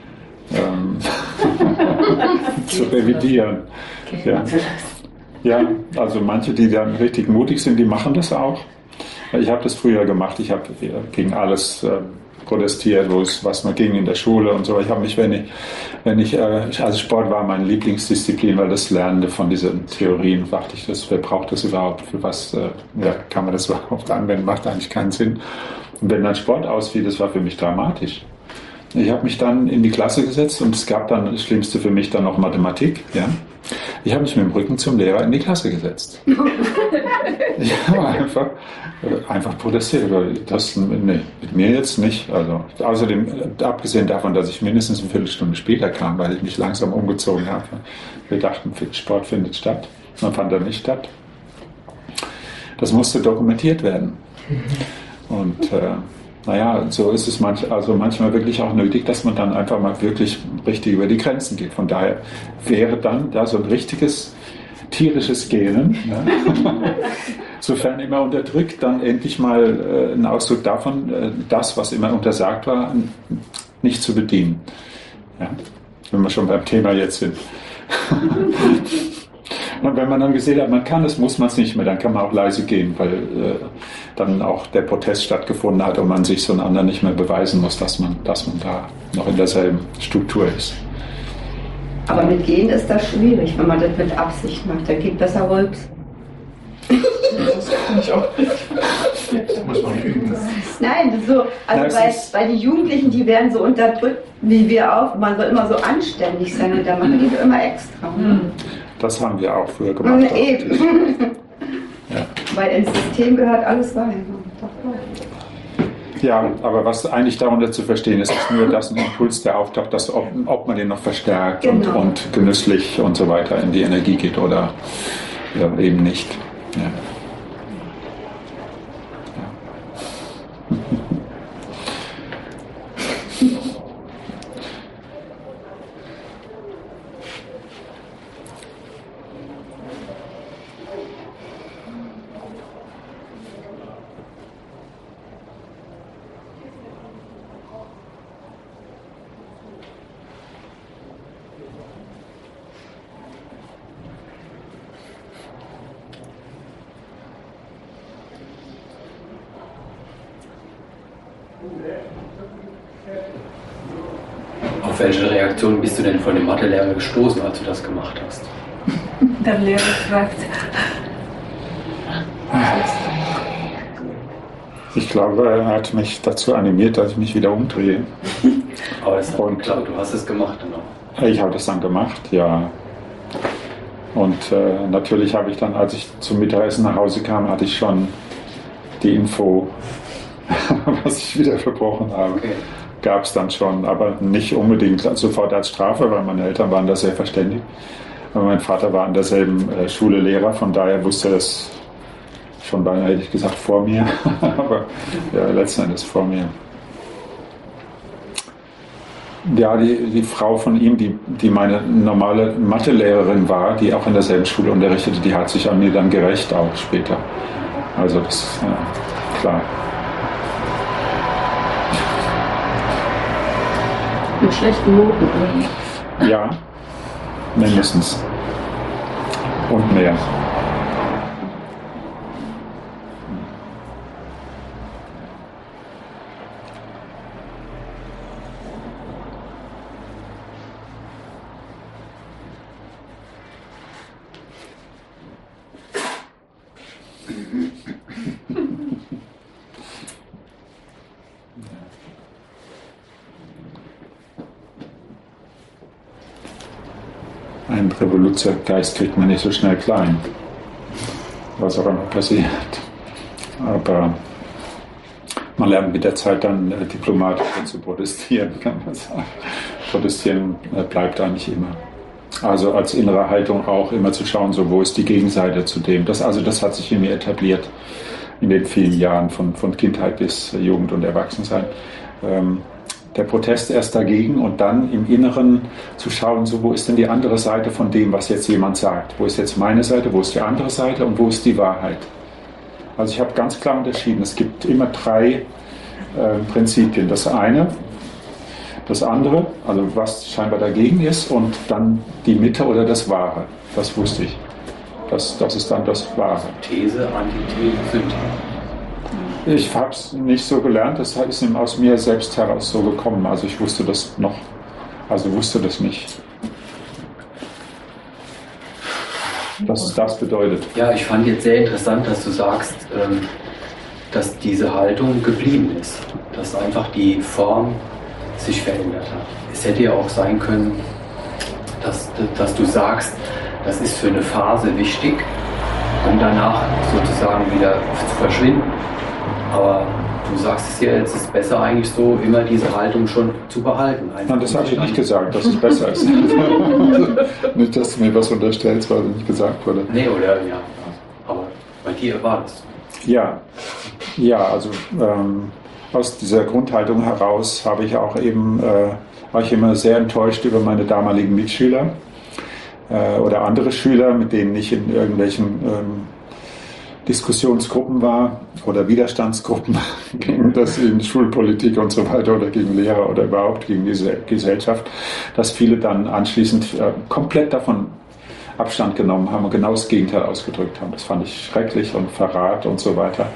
[SPEAKER 1] zu revidieren. Ja. Ja, also manche, die dann richtig mutig sind, die machen das auch. Ich habe das früher gemacht. Ich habe gegen alles protestiert, was mir ging in der Schule und so. Ich habe mich, also Sport war meine Lieblingsdisziplin, weil das Lernende von diesen Theorien, dachte ich, wer braucht das überhaupt? Für was kann man das überhaupt anwenden? Macht eigentlich keinen Sinn. Und wenn dann Sport ausfiel, das war für mich dramatisch. Ich habe mich dann in die Klasse gesetzt und es gab dann das Schlimmste für mich dann noch Mathematik. Ja. Ich habe mich mit dem Rücken zum Lehrer in die Klasse gesetzt. Ich habe einfach protestiert. Nee, mit mir jetzt nicht. Also, außerdem, abgesehen davon, dass ich mindestens eine Viertelstunde später kam, weil ich mich langsam umgezogen habe. Wir dachten, Sport findet statt. Man fand er nicht statt. Das musste dokumentiert werden. Und naja, so ist es manchmal wirklich auch nötig, dass man dann einfach mal wirklich richtig über die Grenzen geht. Von daher wäre dann da so ein richtiges tierisches Gähnen, ne? Sofern immer unterdrückt, dann endlich mal ein Ausdruck davon, das, was immer untersagt war, nicht zu bedienen. Ja? Wenn wir schon beim Thema jetzt sind. Und wenn man dann gesehen hat, man kann es, muss man es nicht mehr, dann kann man auch leise gehen, weil dann auch der Protest stattgefunden hat und man sich so einen anderen nicht mehr beweisen muss, dass man da noch in derselben Struktur ist.
[SPEAKER 4] Aber mit Gehen ist das schwierig, wenn man das mit Absicht macht. Dann geht besser Rülps.
[SPEAKER 3] Das kann ich auch nicht.
[SPEAKER 6] Das muss man üben.
[SPEAKER 4] Nein, das ist so, also bei den Jugendlichen, die werden so unterdrückt, wie wir auch. Man soll immer so anständig sein und da machen die das immer extra.
[SPEAKER 1] Das haben wir auch früher gemacht.
[SPEAKER 4] Ja. Weil ins System gehört alles rein.
[SPEAKER 1] Ja, aber was eigentlich darunter zu verstehen ist, ist nur, dass ein Impuls, der auftaucht, dass ob man den noch verstärkt
[SPEAKER 4] genau.
[SPEAKER 1] und genüsslich und so weiter in die Energie geht oder eben nicht. Ja.
[SPEAKER 7] Auf welche Reaktion bist du denn von dem Mathelehrer gestoßen, als du das gemacht hast?
[SPEAKER 2] Der Lehrer fragt.
[SPEAKER 1] Ich glaube, er hat mich dazu animiert, dass ich mich wieder umdrehe.
[SPEAKER 7] Aber das hat geklappt, du hast es gemacht dann auch.
[SPEAKER 1] Ich habe das dann gemacht, ja. Und natürlich habe ich dann, als ich zum Mittagessen nach Hause kam, hatte ich schon die Info, was ich wieder verbrochen habe.
[SPEAKER 7] Okay.
[SPEAKER 1] Gab es dann schon, aber nicht unbedingt sofort als Strafe, weil meine Eltern waren da sehr verständigt. Aber mein Vater war an derselben Schule Lehrer, von daher wusste er das schon beinahe, hätte ich gesagt, vor mir. Aber ja, letzten Endes vor mir. Ja, die Frau von ihm, die meine normale Mathelehrerin war, die auch in derselben Schule unterrichtete, die hat sich an mir dann gerächt auch später. Also das ist klar.
[SPEAKER 2] Mit schlechten Noten, oder?
[SPEAKER 1] Ja, mindestens. Und mehr. Ein Revoluzergeist kriegt man nicht so schnell klein, was auch immer passiert. Aber man lernt mit der Zeit dann diplomatischer zu protestieren, kann man sagen. Protestieren bleibt eigentlich immer. Also als innere Haltung auch immer zu schauen, so wo ist die Gegenseite zu dem. Das hat sich in mir etabliert in den vielen Jahren von Kindheit bis Jugend und Erwachsensein. Der Protest erst dagegen und dann im Inneren zu schauen, so wo ist denn die andere Seite von dem, was jetzt jemand sagt. Wo ist jetzt meine Seite, wo ist die andere Seite und wo ist die Wahrheit. Also ich habe ganz klar unterschieden, es gibt immer drei Prinzipien. Das eine, das andere, also was scheinbar dagegen ist und dann die Mitte oder das Wahre. Das wusste ich. Das ist dann das Wahre.
[SPEAKER 7] These, Antithese, Synthese.
[SPEAKER 1] Ich habe es nicht so gelernt, das ist aus mir selbst heraus so gekommen. Also ich wusste das wusste das nicht. Was das bedeutet.
[SPEAKER 7] Ja, ich fand jetzt sehr interessant, dass du sagst, dass diese Haltung geblieben ist. Dass einfach die Form sich verändert hat. Es hätte ja auch sein können, dass du sagst, das ist für eine Phase wichtig, um danach sozusagen wieder zu verschwinden. Aber du sagst es ja, jetzt ist es besser eigentlich so, immer diese Haltung schon zu behalten.
[SPEAKER 1] Nein, das habe ich nicht gesagt, dass es besser ist. Nicht, dass du mir was unterstellst, weil nicht gesagt wurde.
[SPEAKER 7] Nee, oder ja. Aber bei dir war das.
[SPEAKER 1] Ja, also aus dieser Grundhaltung heraus habe ich auch eben, war ich immer sehr enttäuscht über meine damaligen Mitschüler oder andere Schüler, mit denen ich in irgendwelchen Diskussionsgruppen war oder Widerstandsgruppen gegen das in Schulpolitik und so weiter oder gegen Lehrer oder überhaupt gegen diese Gesellschaft, dass viele dann anschließend komplett davon Abstand genommen haben und genau das Gegenteil ausgedrückt haben. Das fand ich schrecklich und Verrat und so weiter.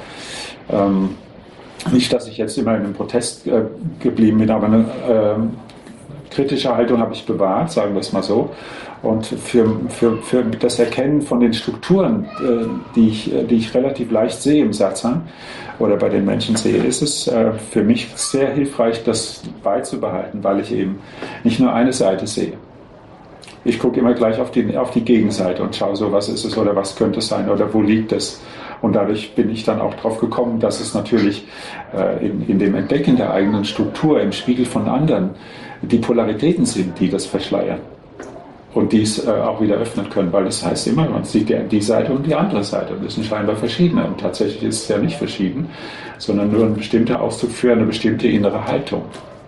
[SPEAKER 1] Nicht, dass ich jetzt immer in einem Protest geblieben bin, aber eine kritische Haltung habe ich bewahrt, sagen wir es mal so. Und für das Erkennen von den Strukturen, die ich relativ leicht sehe im Satsang oder bei den Menschen sehe, ist es für mich sehr hilfreich, das beizubehalten, weil ich eben nicht nur eine Seite sehe. Ich gucke immer gleich auf die Gegenseite und schaue so, was ist es oder was könnte es sein oder wo liegt es. Und dadurch bin ich dann auch drauf gekommen, dass es natürlich in dem Entdecken der eigenen Struktur im Spiegel von anderen die Polaritäten sind, die das verschleiern. Und dies auch wieder öffnen können, weil das heißt immer, man sieht die Seite und die andere Seite. Und das sind scheinbar verschiedene. Und tatsächlich ist es ja nicht verschieden, sondern nur ein bestimmter Ausdruck für eine bestimmte innere Haltung.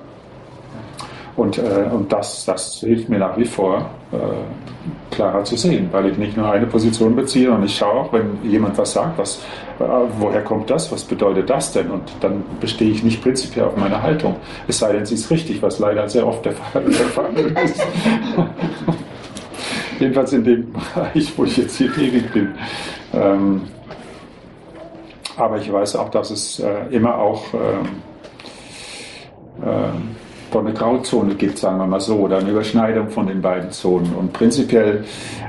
[SPEAKER 1] Und das hilft mir nach wie vor, klarer zu sehen, weil ich nicht nur eine Position beziehe und ich schaue auch, wenn jemand was sagt, woher kommt das, was bedeutet das denn? Und dann bestehe ich nicht prinzipiell auf meiner Haltung. Es sei denn, sie ist richtig, was leider sehr oft der Fall ist. Jedenfalls in dem Bereich, wo ich jetzt hier tätig bin. Aber ich weiß auch, dass es immer auch eine Grauzone gibt, sagen wir mal so, oder eine Überschneidung von den beiden Zonen. Und prinzipiell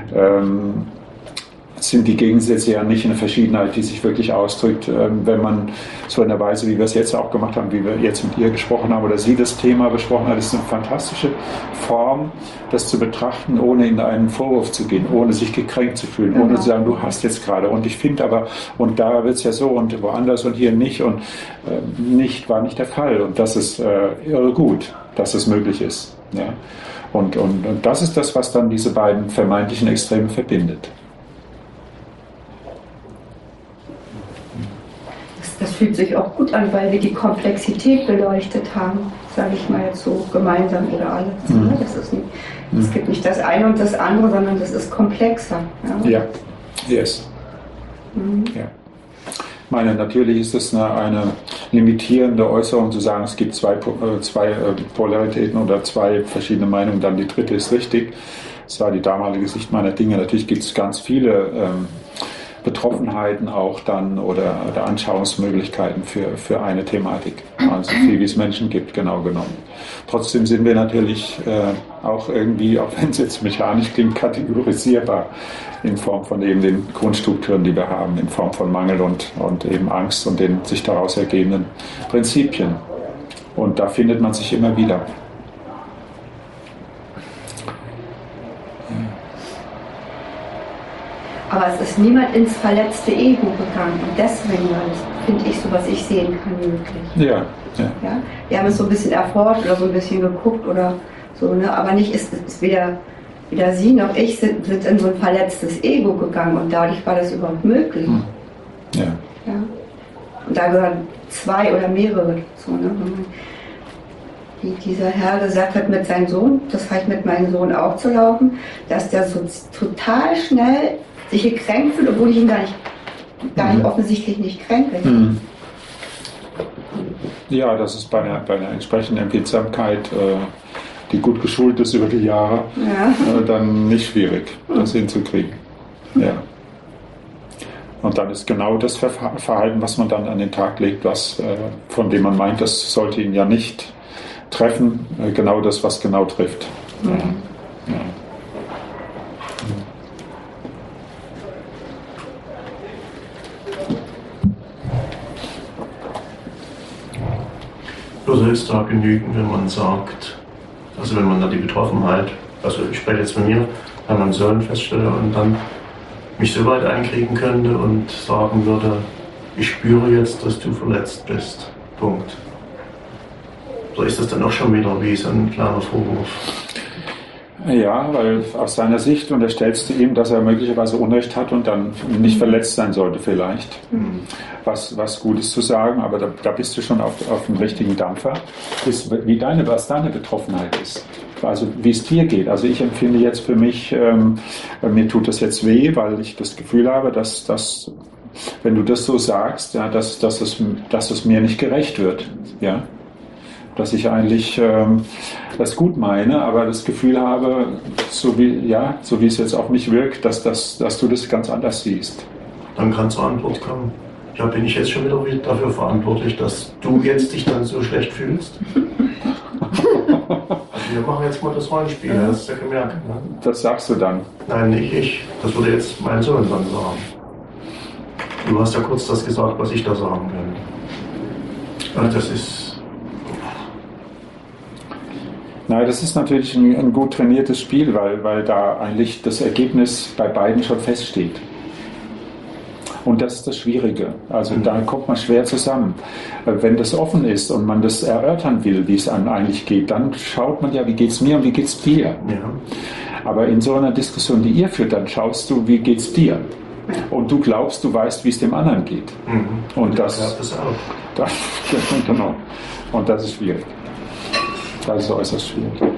[SPEAKER 1] sind die Gegensätze ja nicht eine Verschiedenheit, die sich wirklich ausdrückt, wenn man so in der Weise, wie wir es jetzt auch gemacht haben, wie wir jetzt mit ihr gesprochen haben oder sie das Thema besprochen hat, ist eine fantastische Form, das zu betrachten, ohne in einen Vorwurf zu gehen, ohne sich gekränkt zu fühlen, ohne zu sagen, du hast jetzt gerade und ich finde aber, und da wird es ja so und woanders und hier nicht und war nicht der Fall und das ist irre gut, dass es möglich ist. Ja? Und das ist das, was dann diese beiden vermeintlichen Extreme verbindet.
[SPEAKER 4] Das fühlt sich auch gut an, weil wir die Komplexität beleuchtet haben, sage ich mal jetzt so gemeinsam oder alles. Mhm. Das ist nicht, es gibt nicht das eine und das andere, sondern das ist komplexer.
[SPEAKER 1] Ja, yes. Mhm. Ja. Ich meine, natürlich ist es eine limitierende Äußerung zu sagen, es gibt zwei Polaritäten oder zwei verschiedene Meinungen, dann die dritte ist richtig. Das war die damalige Sicht meiner Dinge. Natürlich gibt es ganz viele Betroffenheiten auch dann oder Anschauungsmöglichkeiten für eine Thematik. Also viel wie es Menschen gibt, genau genommen. Trotzdem sind wir natürlich auch irgendwie, auch wenn es jetzt mechanisch klingt, kategorisierbar in Form von eben den Grundstrukturen, die wir haben, in Form von Mangel und eben Angst und den sich daraus ergebenden Prinzipien. Und da findet man sich immer wieder.
[SPEAKER 4] Aber es ist niemand ins verletzte Ego gegangen. Und deswegen war das, finde ich, so was ich sehen kann, möglich.
[SPEAKER 1] Ja.
[SPEAKER 4] Wir haben es so ein bisschen erforscht oder so ein bisschen geguckt oder so, ne? Aber nicht ist weder sie noch ich sind in so ein verletztes Ego gegangen und dadurch war das überhaupt möglich.
[SPEAKER 1] Ja.
[SPEAKER 4] Und da gehören zwei oder mehrere dazu, ne? Wie dieser Herr gesagt hat mit seinem Sohn, das reicht mit meinem Sohn auch zu laufen, dass der so total schnell sich gekränkt fühlt, obwohl ich ihn gar nicht offensichtlich nicht kränke.
[SPEAKER 1] Mhm. Ja, das ist bei einer entsprechenden Empfindsamkeit, die gut geschult ist über die Jahre, dann nicht schwierig, das hinzukriegen. Ja. Und dann ist genau das Verhalten, was man dann an den Tag legt, von dem man meint, das sollte ihn ja nicht treffen, genau das, was genau trifft.
[SPEAKER 4] Mhm.
[SPEAKER 1] Ja.
[SPEAKER 6] Also ist da genügend, wenn man sagt, also wenn man da die Betroffenheit, also ich spreche jetzt von mir, bei meinem Sohn feststelle und dann mich so weit einkriegen könnte und sagen würde, ich spüre jetzt, dass du verletzt bist. Punkt. Oder ist das dann auch schon wieder wie so ein kleiner Vorwurf?
[SPEAKER 1] Ja, weil aus seiner Sicht unterstellst du ihm, dass er möglicherweise Unrecht hat und dann nicht verletzt sein sollte vielleicht. Was Gutes zu sagen, aber da bist du schon auf dem richtigen Dampfer. Ist, was deine Betroffenheit ist. Also wie es dir geht. Also ich empfinde jetzt für mich, mir tut das jetzt weh, weil ich das Gefühl habe, dass wenn du das so sagst, ja, dass es mir nicht gerecht wird. Ja? Dass ich eigentlich das gut meine, aber das Gefühl habe, so wie es jetzt auf mich wirkt, dass du das ganz anders siehst.
[SPEAKER 6] Dann kann zur Antwort kommen. Ja, bin ich jetzt schon wieder dafür verantwortlich, dass du jetzt dich dann so schlecht fühlst? Also wir machen jetzt mal das Rollenspiel, das ist ja gemerkt. Ne?
[SPEAKER 1] Das sagst du dann?
[SPEAKER 6] Nein, nicht ich. Das würde jetzt mein Sohn dann sagen. Du hast ja kurz das gesagt, was ich da sagen könnte. Also das ist...
[SPEAKER 1] Nein, das ist natürlich ein gut trainiertes Spiel, weil da eigentlich das Ergebnis bei beiden schon feststeht. Und das ist das Schwierige. Also da kommt man schwer zusammen. Wenn das offen ist und man das erörtern will, wie es einem eigentlich geht, dann schaut man ja, wie geht es mir und wie geht es dir. Ja. Aber in so einer Diskussion, die ihr führt, dann schaust du, wie geht es dir. Und du glaubst, du weißt, wie es dem anderen geht. Und das genau. Und das ist schwierig. Das ist äußerst schwierig.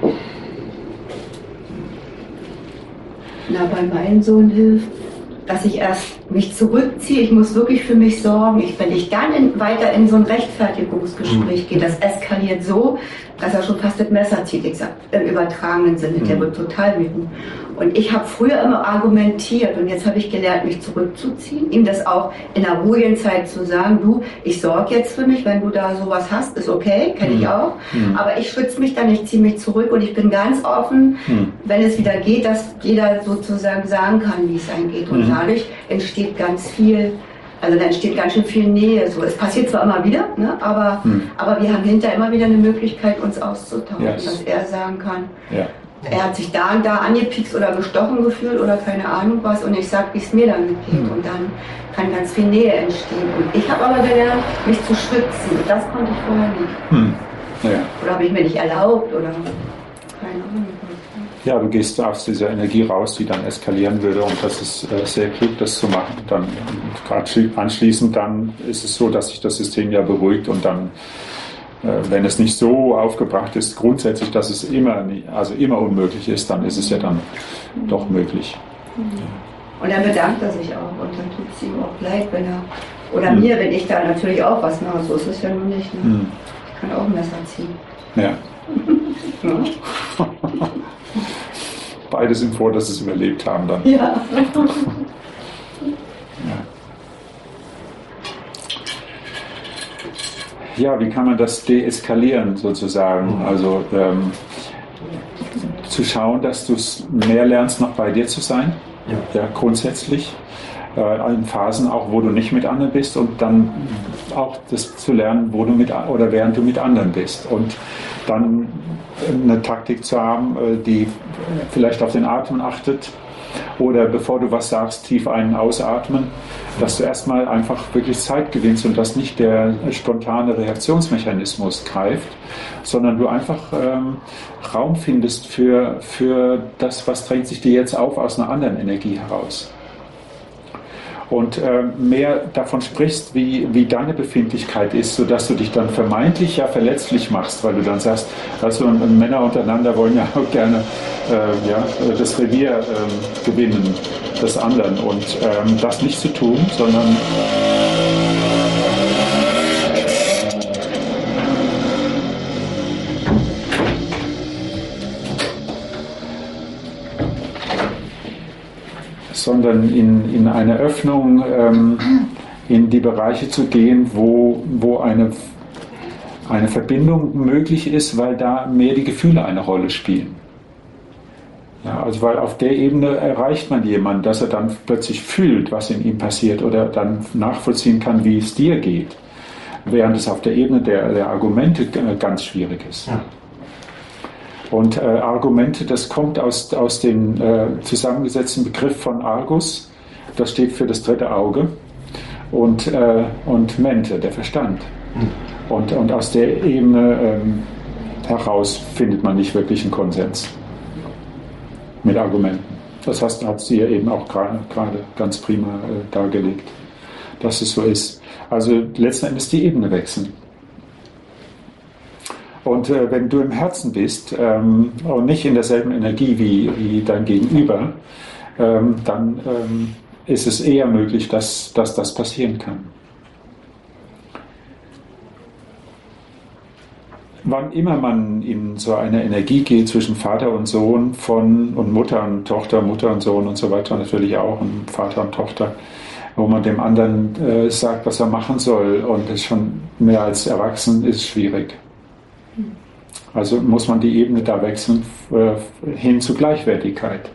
[SPEAKER 4] Na, bei meinem Sohn hilft, dass ich erst mich zurückziehe. Ich muss wirklich für mich sorgen. Wenn ich dann weiter in so ein Rechtfertigungsgespräch gehe, das eskaliert so, dass er schon fast das Messer zieht. Ich sag, im übertragenen Sinne, der wird total wütend. Und ich habe früher immer argumentiert und jetzt habe ich gelernt, mich zurückzuziehen, ihm das auch in einer ruhigen Zeit zu sagen, du, ich sorge jetzt für mich, wenn du da sowas hast, ist okay, kenne ich auch, aber ich schütze mich dann, ich ziehe mich zurück und ich bin ganz offen, wenn es wieder geht, dass jeder sozusagen sagen kann, wie es einem geht und dadurch entsteht ganz viel, also da entsteht ganz schön viel Nähe. So, es passiert zwar immer wieder, ne, aber wir haben hinterher immer wieder eine Möglichkeit, uns auszutauschen, dass er sagen kann, er hat sich da und da angepikst oder gestochen gefühlt oder keine Ahnung was und ich sag, wie es mir damit geht und dann kann ganz viel Nähe entstehen. Und ich habe aber gelernt, mich zu schützen. Das konnte ich vorher nicht. Oder habe ich mir nicht erlaubt oder keine Ahnung.
[SPEAKER 1] Ja, du gehst aus dieser Energie raus, die dann eskalieren würde und das ist sehr klug, das zu machen. Dann gerade anschließend dann ist es so, dass sich das System ja beruhigt und dann wenn es nicht so aufgebracht ist, grundsätzlich, dass es immer unmöglich ist, dann ist es ja dann doch möglich.
[SPEAKER 4] Und dann bedankt er sich auch und dann tut es ihm auch leid, wenn er, oder mir, wenn ich da natürlich auch was mache, so ist es ja nun nicht. Ne? Ich kann auch ein Messer ziehen.
[SPEAKER 1] Ja. Beide sind froh, dass sie es überlebt haben dann.
[SPEAKER 4] Ja.
[SPEAKER 1] Ja, wie kann man das deeskalieren sozusagen? Also zu schauen, dass du es mehr lernst, noch bei dir zu sein, ja grundsätzlich. In Phasen auch, wo du nicht mit anderen bist und dann auch das zu lernen, wo du während du mit anderen bist. Und dann eine Taktik zu haben, die vielleicht auf den Atem achtet oder bevor du was sagst, tief ein- und ausatmen, dass du erstmal einfach wirklich Zeit gewinnst und dass nicht der spontane Reaktionsmechanismus greift, sondern du einfach Raum findest für das, was drängt sich dir jetzt auf aus einer anderen Energie heraus. Und mehr davon sprichst, wie deine Befindlichkeit ist, sodass du dich dann vermeintlich ja verletzlich machst, weil du dann sagst, also Männer untereinander wollen ja auch gerne das Revier gewinnen des anderen und das nicht zu tun, sondern in eine Öffnung in die Bereiche zu gehen, wo eine Verbindung möglich ist, weil da mehr die Gefühle eine Rolle spielen. Ja, also weil auf der Ebene erreicht man jemanden, dass er dann plötzlich fühlt, was in ihm passiert oder dann nachvollziehen kann, wie es dir geht, während es auf der Ebene der Argumente ganz schwierig ist. Ja. Und Argumente, das kommt aus dem zusammengesetzten Begriff von Argus, das steht für das dritte Auge, und Mente, der Verstand. Und aus der Ebene heraus findet man nicht wirklich einen Konsens mit Argumenten. Das hat sie ja eben auch gerade ganz prima dargelegt, dass es so ist. Also letzten Endes die Ebene wechseln. Und wenn du im Herzen bist und nicht in derselben Energie wie dein Gegenüber, dann ist es eher möglich, dass das passieren kann. Wann immer man in so eine Energie geht zwischen Vater und Sohn, und Mutter und Tochter, Mutter und Sohn und so weiter, natürlich auch, und Vater und Tochter, wo man dem anderen sagt, was er machen soll, und es schon mehr als erwachsen ist, schwierig. Also muss man die Ebene da wechseln hin zu Gleichwertigkeit.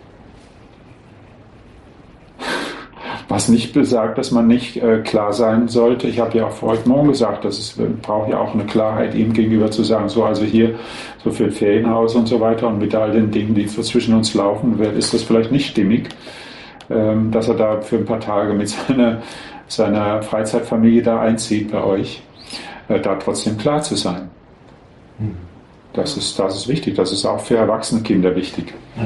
[SPEAKER 1] Was nicht besagt, dass man nicht klar sein sollte. Ich habe ja auch heute Morgen gesagt, dass es braucht ja auch eine Klarheit, ihm gegenüber zu sagen, so also hier so für ein Ferienhaus und so weiter und mit all den Dingen, die so zwischen uns laufen, ist das vielleicht nicht stimmig, dass er da für ein paar Tage mit seiner Freizeitfamilie da einzieht bei euch, da trotzdem klar zu sein. Das ist wichtig, das ist auch für erwachsene Kinder wichtig. Ja.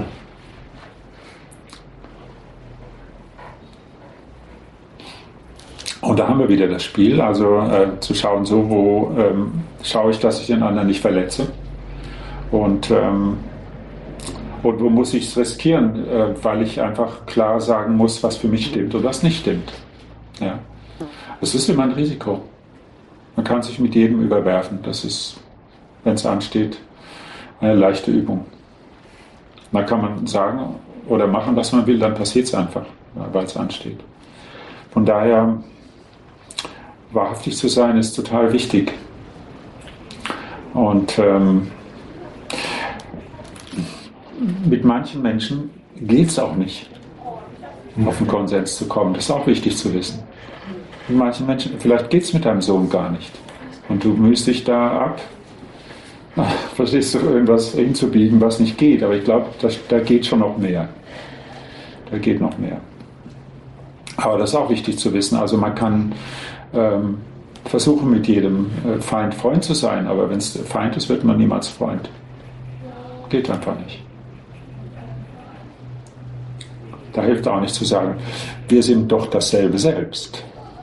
[SPEAKER 1] Und da haben wir wieder das Spiel, also zu schauen, so wo schaue ich, dass ich den anderen nicht verletze, und wo muss ich es riskieren, weil ich einfach klar sagen muss, was für mich stimmt und was nicht stimmt. Ja. Es ist immer ein Risiko. Man kann sich mit jedem überwerfen, das ist, wenn es ansteht, eine leichte Übung. Dann kann man sagen oder machen, was man will, dann passiert es einfach, weil es ansteht. Von daher, wahrhaftig zu sein, ist total wichtig. Und mit manchen Menschen geht es auch nicht, auf einen Konsens zu kommen. Das ist auch wichtig zu wissen. Mit manchen Menschen, vielleicht geht es mit deinem Sohn gar nicht. Und du mühst dich da ab, verstehst du, irgendwas hinzubiegen, was nicht geht. Aber ich glaube, da geht schon noch mehr. Da geht noch mehr. Aber das ist auch wichtig zu wissen. Also man kann versuchen, mit jedem Feind Freund zu sein, aber wenn es Feind ist, wird man niemals Freund. Geht einfach nicht. Da hilft auch nicht zu sagen, wir sind doch dasselbe Selbst.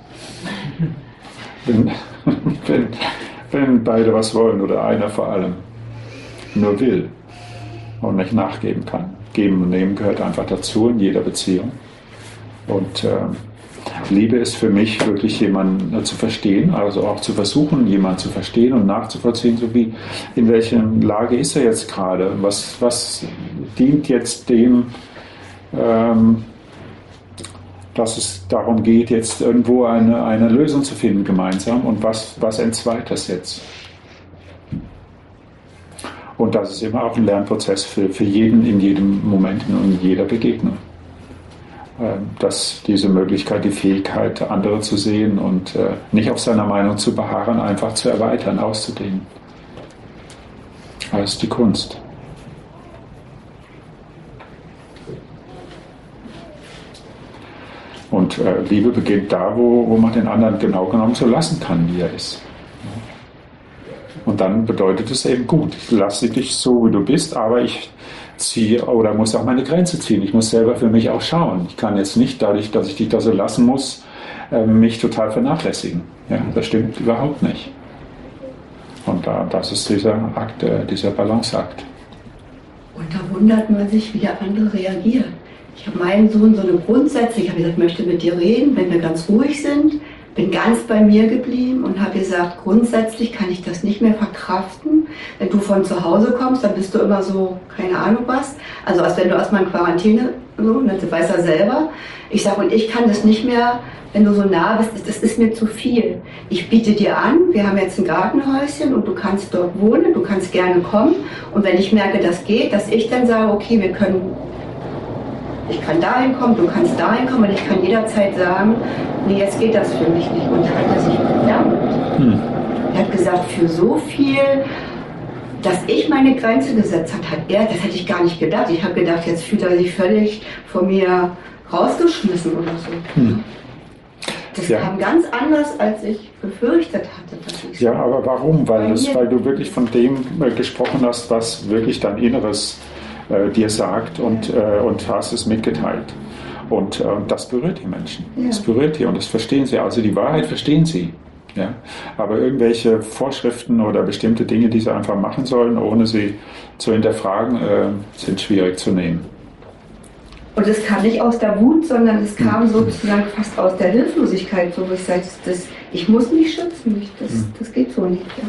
[SPEAKER 1] Wenn beide was wollen oder einer vor allem nur will und nicht nachgeben kann. Geben und nehmen gehört einfach dazu in jeder Beziehung. Und Liebe ist für mich wirklich jemanden zu verstehen, also auch zu versuchen, jemanden zu verstehen und nachzuvollziehen, so wie in welcher Lage ist er jetzt gerade, was dient jetzt dem, dass es darum geht, jetzt irgendwo eine Lösung zu finden gemeinsam, und was entzweit das jetzt? Und das ist immer auch ein Lernprozess für jeden in jedem Moment und in jeder Begegnung. Dass diese Möglichkeit, die Fähigkeit, andere zu sehen und nicht auf seiner Meinung zu beharren, einfach zu erweitern, auszudehnen. Das ist die Kunst. Und Liebe beginnt da, wo man den anderen genau genommen so lassen kann, wie er ist. Und dann bedeutet es eben, gut, ich lasse dich so, wie du bist, aber ich ziehe oder muss auch meine Grenze ziehen. Ich muss selber für mich auch schauen. Ich kann jetzt nicht, dadurch, dass ich dich da so lassen muss, mich total vernachlässigen. Ja, das stimmt überhaupt nicht. Und das ist dieser Akt, dieser Balanceakt.
[SPEAKER 4] Und da wundert man sich, wie der andere reagiert. Ich habe meinen Sohn so eine Grundsätze, ich habe gesagt, ich möchte mit dir reden, wenn wir ganz ruhig sind, bin ganz bei mir geblieben und habe gesagt, grundsätzlich kann ich das nicht mehr verkraften. Wenn du von zu Hause kommst, dann bist du immer so, keine Ahnung was. Also als wenn du erstmal in Quarantäne, so, das weiß er selber. Ich sage, und ich kann das nicht mehr, wenn du so nah bist, das ist mir zu viel. Ich biete dir an, wir haben jetzt ein Gartenhäuschen und du kannst dort wohnen, du kannst gerne kommen. Und wenn ich merke, das geht, dass ich dann sage, okay, ich kann dahin kommen, du kannst dahin kommen, und ich kann jederzeit sagen, nee, jetzt geht das für mich nicht. Und da hat er sich bedankt. Er hat gesagt, für so viel Dass ich meine Grenze gesetzt habe, das hätte ich gar nicht gedacht. Ich habe gedacht, jetzt fühlt er sich völlig von mir rausgeschmissen oder so. Das kam ganz anders, als ich befürchtet hatte. Dass ich
[SPEAKER 1] ja, aber warum? Weil du wirklich von dem gesprochen hast, was wirklich dein Inneres dir sagt und hast es mitgeteilt. Und das berührt die Menschen. Ja. Das berührt die und das verstehen sie. Also die Wahrheit verstehen sie. Ja? Aber irgendwelche Vorschriften oder bestimmte Dinge, die sie einfach machen sollen, ohne sie zu hinterfragen, sind schwierig zu nehmen.
[SPEAKER 4] Und es kam nicht aus der Wut, sondern es kam sozusagen fast aus der Hilflosigkeit. So, ich sage, ich muss mich schützen. Das geht so nicht. Ja.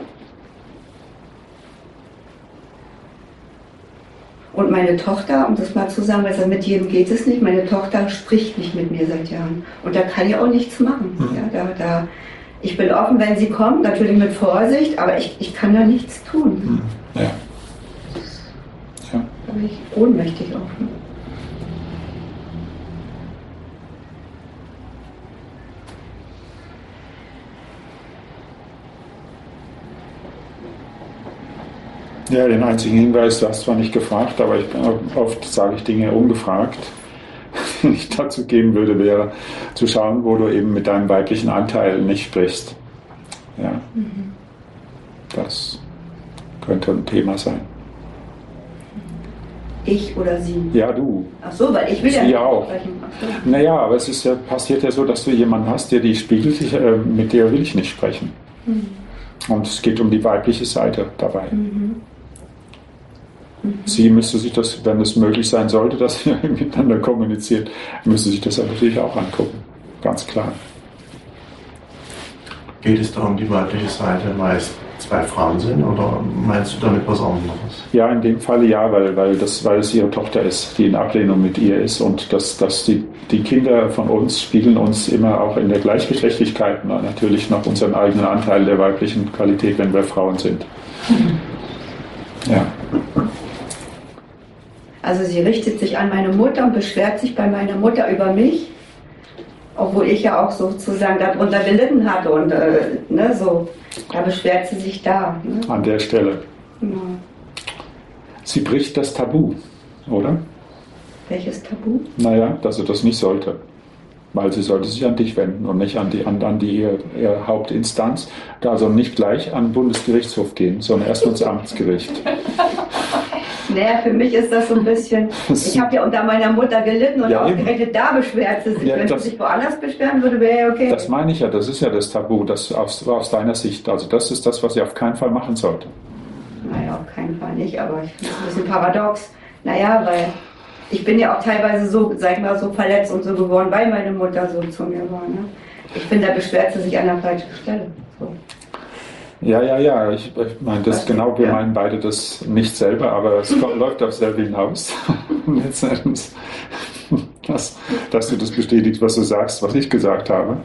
[SPEAKER 4] Und meine Tochter, um das mal zu sagen, weil mit jedem geht es nicht, meine Tochter spricht nicht mit mir seit Jahren. Und da kann ich auch nichts machen. Ja, ich bin offen, wenn sie kommt, natürlich mit Vorsicht, aber ich kann da nichts tun.
[SPEAKER 1] Ja. Ja.
[SPEAKER 4] Da bin ich ohnmächtig auch. Ne?
[SPEAKER 1] Ja, den einzigen Hinweis, du hast zwar nicht gefragt, aber oft sage ich Dinge ungefragt, die ich dazu geben würde, wäre zu schauen, wo du eben mit deinem weiblichen Anteil nicht sprichst. Ja. Das könnte ein Thema sein.
[SPEAKER 4] Ich oder sie?
[SPEAKER 1] Ja, du.
[SPEAKER 4] Ach so, weil ich will
[SPEAKER 1] sie
[SPEAKER 4] ja nicht
[SPEAKER 1] auch.
[SPEAKER 4] sprechen. So.
[SPEAKER 1] Naja, aber es ist passiert ja so, dass du jemanden hast, der die spiegelt, mit der will ich nicht sprechen. Und es geht um die weibliche Seite dabei. Sie müsste sich das, wenn es möglich sein sollte, dass ihr miteinander kommuniziert, müsste sich das natürlich auch angucken. Ganz klar.
[SPEAKER 6] Geht es da um die weibliche Seite, weil es zwei Frauen sind, oder meinst du damit was anderes?
[SPEAKER 1] Ja, in dem Falle ja, weil es ihre Tochter ist, die in Ablehnung mit ihr ist, und dass die Kinder von uns spiegeln uns immer auch in der Gleichgeschlechtlichkeit natürlich noch unseren eigenen Anteil der weiblichen Qualität, wenn wir Frauen sind. Ja.
[SPEAKER 4] Also sie richtet sich an meine Mutter und beschwert sich bei meiner Mutter über mich, obwohl ich ja auch sozusagen darunter gelitten hatte und so, da beschwert sie sich da. Ne?
[SPEAKER 1] An der Stelle.
[SPEAKER 4] Ja.
[SPEAKER 1] Sie bricht das Tabu, oder?
[SPEAKER 4] Welches Tabu?
[SPEAKER 1] Naja, dass sie das nicht sollte. Weil sie sollte sich an dich wenden und nicht an ihre Hauptinstanz. Also nicht gleich an den Bundesgerichtshof gehen, sondern erst ins Amtsgericht.
[SPEAKER 4] Naja, für mich ist das so ein bisschen, ich habe ja unter meiner Mutter gelitten und ja, ausgerechnet da beschwert sie sich. Ja, wenn sie sich woanders beschweren würde, wäre ja okay.
[SPEAKER 1] Das meine ich ja, das ist ja das Tabu, das aus deiner Sicht. Also das ist das, was sie auf keinen Fall machen sollte.
[SPEAKER 4] Naja, auf keinen Fall nicht, aber ich finde es ein bisschen paradox. Naja, weil ich bin ja auch teilweise so, sag ich mal, so verletzt und so geworden, weil meine Mutter so zu mir war. Ne? Ich finde, da beschwert sie sich an der falschen Stelle. So.
[SPEAKER 1] Ja, ich meine, das genau, wir meinen beide das nicht selber, aber es läuft auf selber hinaus. Letztendlich, dass du das bestätigst, was du sagst, was ich gesagt habe.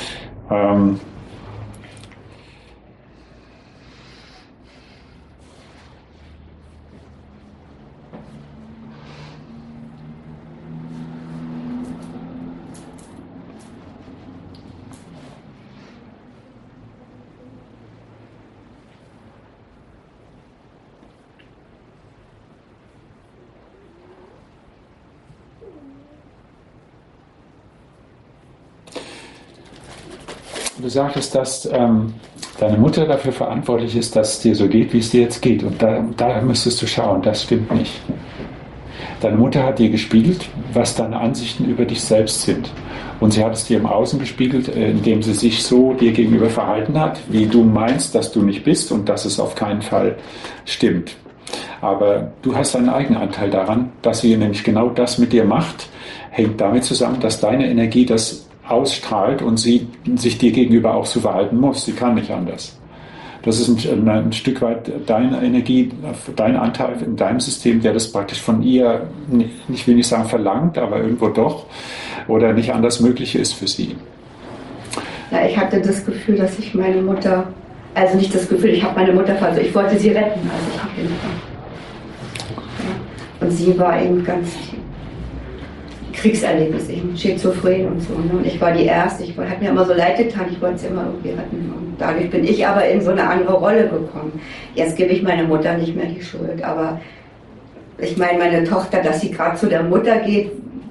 [SPEAKER 1] Du sagtest, dass deine Mutter dafür verantwortlich ist, dass es dir so geht, wie es dir jetzt geht. Und da müsstest du schauen, das stimmt nicht. Deine Mutter hat dir gespiegelt, was deine Ansichten über dich selbst sind. Und sie hat es dir im Außen gespiegelt, indem sie sich so dir gegenüber verhalten hat, wie du meinst, dass du nicht bist und dass es auf keinen Fall stimmt. Aber du hast einen eigenen Anteil daran, dass sie nämlich genau das mit dir macht, hängt damit zusammen, dass deine Energie das ausstrahlt und sie sich dir gegenüber auch so verhalten muss. Sie kann nicht anders. Das ist ein Stück weit deine Energie, dein Anteil in deinem System, der das praktisch von ihr, ich will nicht sagen verlangt, aber irgendwo doch, oder nicht anders möglich ist für sie.
[SPEAKER 4] Ja, ich hatte das Gefühl, dass ich meine Mutter, also nicht das Gefühl, ich habe meine Mutter verloren, ich wollte sie retten, als ich ein Kind war. Ja. Und sie war eben ganz Kriegserlebnis, eben schizophren und so. Ne? Und ich war die Erste, hat mir immer so leid getan, ich wollte es immer irgendwie retten. Und dadurch bin ich aber in so eine andere Rolle gekommen. Jetzt gebe ich meiner Mutter nicht mehr die Schuld, aber ich meine, meine Tochter, dass sie gerade zu der Mutter geht,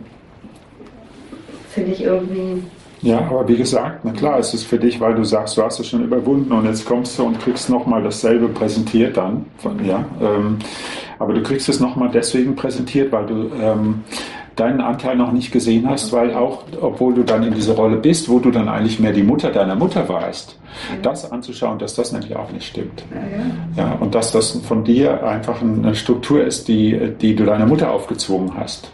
[SPEAKER 4] finde ich irgendwie...
[SPEAKER 1] Ja, aber wie gesagt, na klar, es ist für dich, weil du sagst, du hast es schon überwunden und jetzt kommst du und kriegst nochmal dasselbe präsentiert dann. Aber du kriegst es nochmal deswegen präsentiert, weil du deinen Anteil noch nicht gesehen hast, weil auch, obwohl du dann in dieser Rolle bist, wo du dann eigentlich mehr die Mutter deiner Mutter warst, das anzuschauen, dass das nämlich auch nicht stimmt. Ja, und dass das von dir einfach eine Struktur ist, die du deiner Mutter aufgezwungen hast.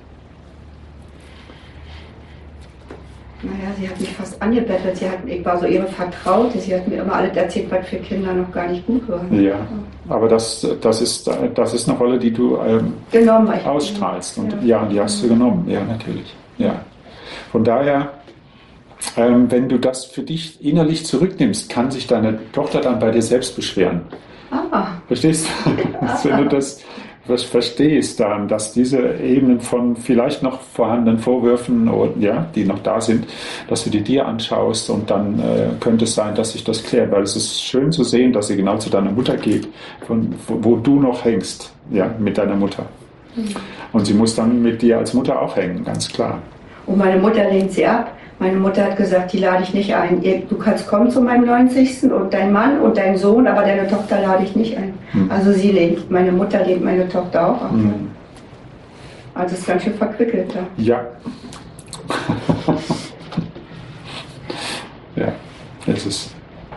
[SPEAKER 4] Naja, sie hat mich fast angebettelt. Ich war so ihre Vertraute. Sie hat mir immer alles erzählt, was für Kinder noch gar nicht gut war.
[SPEAKER 1] Ja, aber das ist eine Rolle, die du ausstrahlst. Und ja, die hast du genommen. Ja, natürlich. Ja. Von daher, wenn du das für dich innerlich zurücknimmst, kann sich deine Tochter dann bei dir selbst beschweren. Verstehst du? Wenn du das verstehst dann, dass diese Ebenen von vielleicht noch vorhandenen Vorwürfen, die noch da sind, dass du die dir anschaust und dann könnte es sein, dass sich das klärt, weil es ist schön zu sehen, dass sie genau zu deiner Mutter geht, wo du noch hängst, ja, mit deiner Mutter. Und sie muss dann mit dir als Mutter auch hängen, ganz klar.
[SPEAKER 4] Und meine Mutter lehnt sie ab. Meine Mutter hat gesagt, die lade ich nicht ein. Du kannst kommen zu meinem 90. und dein Mann und dein Sohn, aber deine Tochter lade ich nicht ein. Also meine Mutter lehnt meine Tochter auch ab. Also es ist ganz schön verquickelt da.
[SPEAKER 1] Ja. Ja, es ist.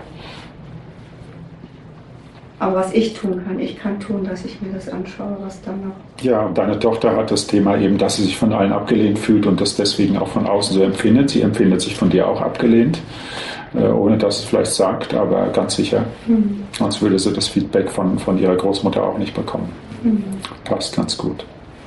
[SPEAKER 4] Aber was ich tun kann, ich kann tun, dass ich mir das anschaue, was dann noch...
[SPEAKER 1] Ja, und deine Tochter hat das Thema eben, dass sie sich von allen abgelehnt fühlt und das deswegen auch von außen so empfindet. Sie empfindet sich von dir auch abgelehnt, ohne dass sie es vielleicht sagt, aber ganz sicher. Sonst würde sie das Feedback von ihrer Großmutter auch nicht bekommen. Passt ganz gut.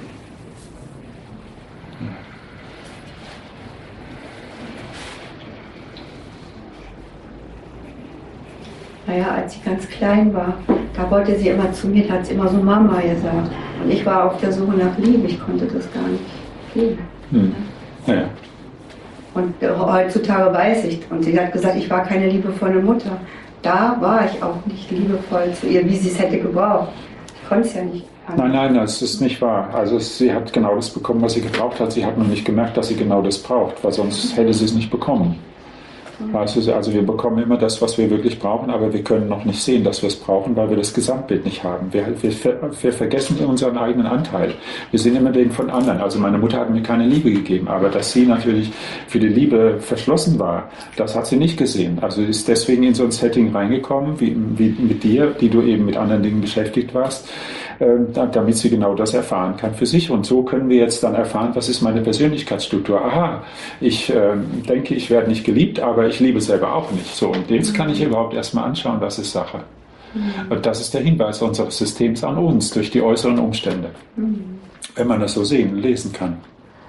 [SPEAKER 4] Naja, als sie ganz klein war, da wollte sie immer zu mir, da hat sie immer so Mama gesagt. Und ich war auf der Suche nach Liebe, ich konnte das gar nicht geben.
[SPEAKER 1] Ja.
[SPEAKER 4] Und heutzutage weiß ich, und sie hat gesagt, ich war keine liebevolle Mutter. Da war ich auch nicht liebevoll zu ihr, wie sie es hätte gebraucht. Ich konnte es ja nicht.
[SPEAKER 1] Nein, das ist nicht wahr. Also sie hat genau das bekommen, was sie gebraucht hat. Sie hat noch nicht gemerkt, dass sie genau das braucht, weil sonst hätte sie es nicht bekommen. Also wir bekommen immer das, was wir wirklich brauchen, aber wir können noch nicht sehen, dass wir es brauchen, weil wir das Gesamtbild nicht haben. Wir vergessen unseren eigenen Anteil. Wir sehen immer den von anderen. Also meine Mutter hat mir keine Liebe gegeben, aber dass sie natürlich für die Liebe verschlossen war, das hat sie nicht gesehen. Also sie ist deswegen in so ein Setting reingekommen, wie mit dir, die du eben mit anderen Dingen beschäftigt warst, damit sie genau das erfahren kann für sich. Und so können wir jetzt dann erfahren, was ist meine Persönlichkeitsstruktur. Aha, ich denke, ich werde nicht geliebt, aber ich liebe selber auch nicht. So, und jetzt kann ich überhaupt erstmal anschauen, was ist Sache. Und das ist der Hinweis unseres Systems an uns durch die äußeren Umstände. Wenn man das so lesen kann.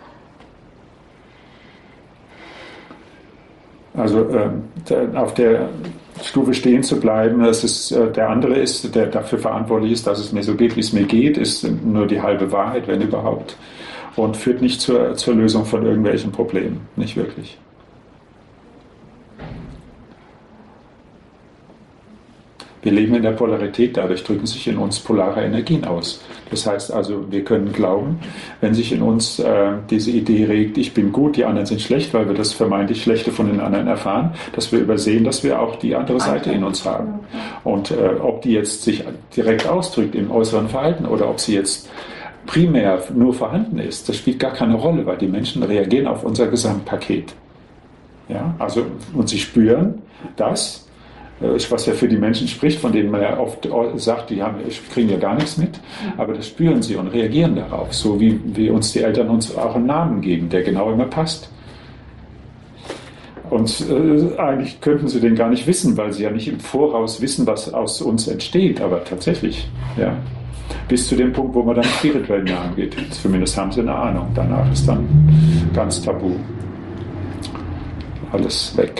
[SPEAKER 1] Also auf der Stufe stehen zu bleiben, das ist, der andere ist, der dafür verantwortlich ist, dass es mir so geht, wie es mir geht, ist nur die halbe Wahrheit, wenn überhaupt. Und führt nicht zur Lösung von irgendwelchen Problemen. Nicht wirklich. Wir leben in der Polarität, dadurch drücken sich in uns polare Energien aus. Das heißt also, wir können glauben, wenn sich in uns diese Idee regt, ich bin gut, die anderen sind schlecht, weil wir das vermeintlich Schlechte von den anderen erfahren, dass wir übersehen, dass wir auch die andere Seite in uns haben. Und ob die jetzt sich direkt ausdrückt im äußeren Verhalten oder ob sie jetzt primär nur vorhanden ist, das spielt gar keine Rolle, weil die Menschen reagieren auf unser Gesamtpaket. Ja, also, und sie spüren das, was ja für die Menschen spricht, von denen man ja oft sagt, die kriegen ja gar nichts mit, aber das spüren sie und reagieren darauf, so wie uns die Eltern uns auch einen Namen geben, der genau immer passt. Und eigentlich könnten sie den gar nicht wissen, weil sie ja nicht im Voraus wissen, was aus uns entsteht, aber tatsächlich, ja, bis zu dem Punkt, wo man dann spirituellen Namen geht. Zumindest haben sie eine Ahnung, danach ist dann ganz tabu. Alles weg.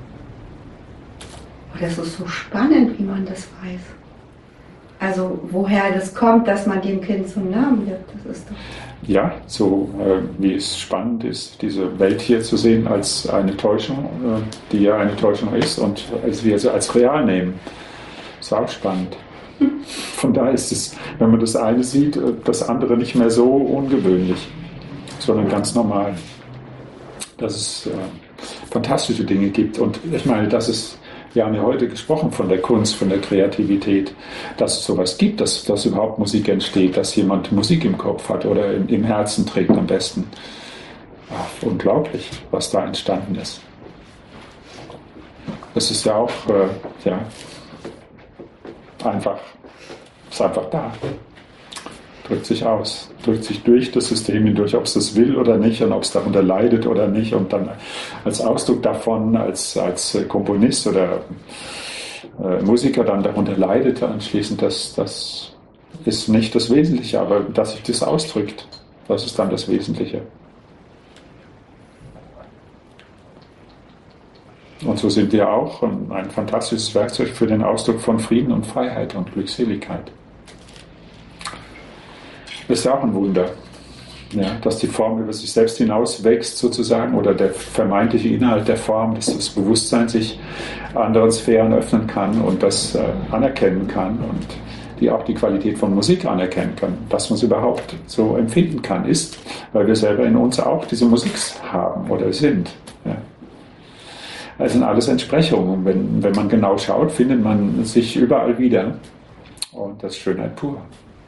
[SPEAKER 4] Das ist so spannend, wie man das weiß. Also woher das kommt, dass man dem Kind so einen Namen gibt, das ist doch...
[SPEAKER 1] ja, so wie es spannend ist, diese Welt hier zu sehen als eine Täuschung, die ja eine Täuschung ist und wir sie als real nehmen. Ist auch spannend. Von daher ist es, wenn man das eine sieht, das andere nicht mehr so ungewöhnlich, sondern ganz normal. Dass es fantastische Dinge gibt. Und ich meine, wir haben ja heute gesprochen von der Kunst, von der Kreativität, dass es sowas gibt, dass überhaupt Musik entsteht, dass jemand Musik im Kopf hat oder im Herzen trägt am besten. Ach, unglaublich, was da entstanden ist. Das ist ja auch ist einfach da. Drückt sich aus, drückt sich durch das System hindurch, ob es das will oder nicht und ob es darunter leidet oder nicht und dann als Ausdruck davon, als Komponist oder Musiker dann darunter leidet anschließend, das ist nicht das Wesentliche, aber dass sich das ausdrückt, das ist dann das Wesentliche. Und so sind wir auch ein fantastisches Werkzeug für den Ausdruck von Frieden und Freiheit und Glückseligkeit. Das ist ja auch ein Wunder, ja, dass die Form über sich selbst hinaus wächst sozusagen oder der vermeintliche Inhalt der Form, dass das Bewusstsein sich anderen Sphären öffnen kann und das anerkennen kann und die auch die Qualität von Musik anerkennen kann, dass man es überhaupt so empfinden kann, ist, weil wir selber in uns auch diese Musik haben oder sind. Ja. Das sind alles Entsprechungen. Wenn man genau schaut, findet man sich überall wieder und das ist Schönheit pur.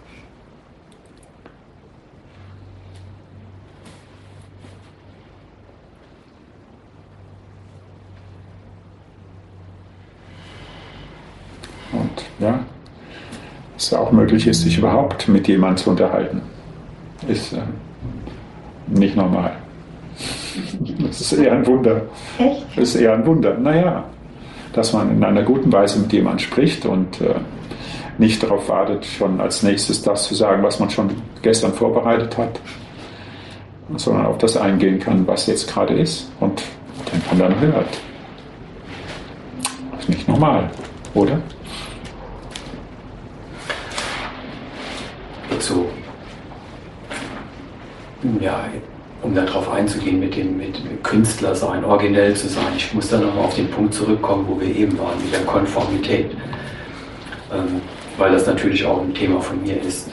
[SPEAKER 1] Und ja, es auch möglich ist, sich überhaupt mit jemandem zu unterhalten, ist nicht normal. Das ist eher ein Wunder.
[SPEAKER 4] Echt?
[SPEAKER 1] Das ist eher ein Wunder. Naja, dass man in einer guten Weise mit jemandem spricht und nicht darauf wartet, schon als nächstes das zu sagen, was man schon gestern vorbereitet hat, sondern auf das eingehen kann, was jetzt gerade ist und man dann hört. Das ist nicht normal, oder?
[SPEAKER 7] So, ja, um darauf einzugehen, mit Künstler sein, originell zu sein. Ich muss da nochmal auf den Punkt zurückkommen, wo wir eben waren, mit der Konformität. Weil das natürlich auch ein Thema von mir ist.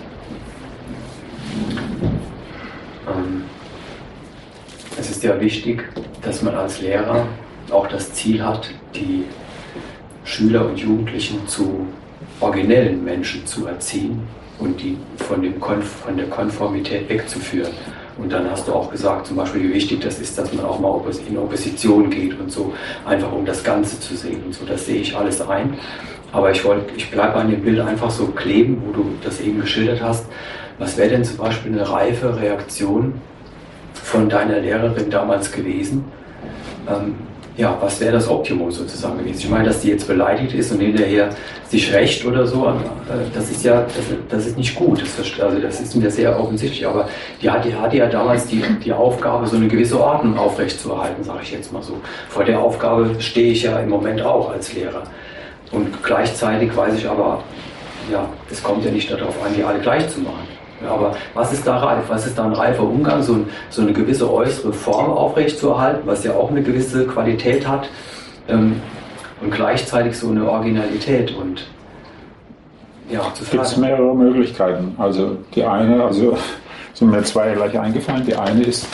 [SPEAKER 7] Es ist ja wichtig, dass man als Lehrer auch das Ziel hat, die Schüler und Jugendlichen zu originellen Menschen zu erziehen und die von der Konformität wegzuführen. Und dann hast du auch gesagt, zum Beispiel, wie wichtig das ist, dass man auch mal in Opposition geht und so, einfach um das Ganze zu sehen und so. Das sehe ich alles ein. Aber ich bleibe an dem Bild einfach so kleben, wo du das eben geschildert hast. Was wäre denn zum Beispiel eine reife Reaktion von deiner Lehrerin damals gewesen? Ja, was wäre das Optimum sozusagen gewesen? Ich meine, dass die jetzt beleidigt ist und hinterher sich rächt oder so, das ist nicht gut. Das ist mir sehr offensichtlich. Aber die hatte ja damals die Aufgabe, so eine gewisse Ordnung aufrechtzuerhalten, sage ich jetzt mal so. Vor der Aufgabe stehe ich ja im Moment auch als Lehrer. Und gleichzeitig weiß ich aber, ja, es kommt ja nicht darauf an, die alle gleich zu machen. Ja, aber was ist da reif? Was ist da ein reifer Umgang, so eine gewisse äußere Form aufrechtzuerhalten, was ja auch eine gewisse Qualität hat, und gleichzeitig so eine Originalität und ja, zu
[SPEAKER 1] Es gibt mehrere Möglichkeiten. Also die eine, sind mir zwei gleich eingefallen. Die eine ist,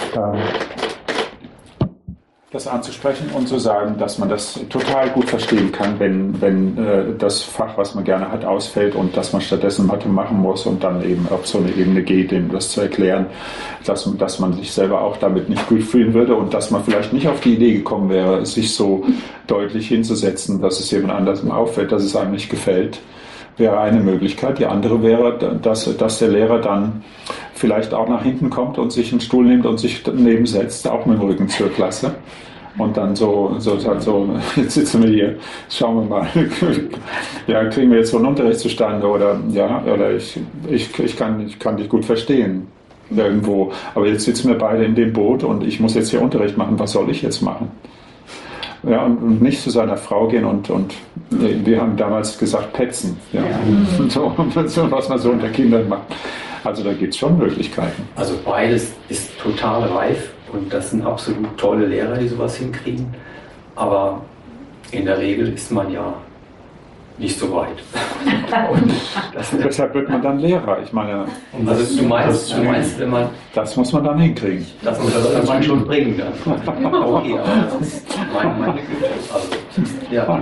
[SPEAKER 1] das anzusprechen und zu sagen, dass man das total gut verstehen kann, wenn das Fach, was man gerne hat, ausfällt und dass man stattdessen Mathe machen muss und dann eben auf so eine Ebene geht, dem das zu erklären, dass man sich selber auch damit nicht gut fühlen würde und dass man vielleicht nicht auf die Idee gekommen wäre, sich so deutlich hinzusetzen, dass es jemand anderem auffällt, dass es einem nicht gefällt, wäre eine Möglichkeit. Die andere wäre, dass der Lehrer dann vielleicht auch nach hinten kommt und sich einen Stuhl nimmt und sich daneben setzt, auch mit dem Rücken zur Klasse. Und dann so sagt so, jetzt sitzen wir hier, schauen wir mal, ja, kriegen wir jetzt so einen Unterricht zustande oder ich kann dich gut verstehen irgendwo, aber jetzt sitzen wir beide in dem Boot und ich muss jetzt hier Unterricht machen, was soll ich jetzt machen? Ja, und nicht zu seiner Frau gehen und wir haben damals gesagt, petzen, ja. So, was man so unter Kindern macht. Also da gibt es schon Möglichkeiten.
[SPEAKER 7] Also beides ist total reif und das sind absolut tolle Lehrer, die sowas hinkriegen. Aber in der Regel ist man ja nicht so weit.
[SPEAKER 1] Deshalb wird man dann Lehrer. Ich meine,
[SPEAKER 7] also du meinst, wenn man...
[SPEAKER 1] Das muss man dann hinkriegen.
[SPEAKER 7] Das muss man schon bringen dann. Okay, aber das ist meine Güte. Also, ja,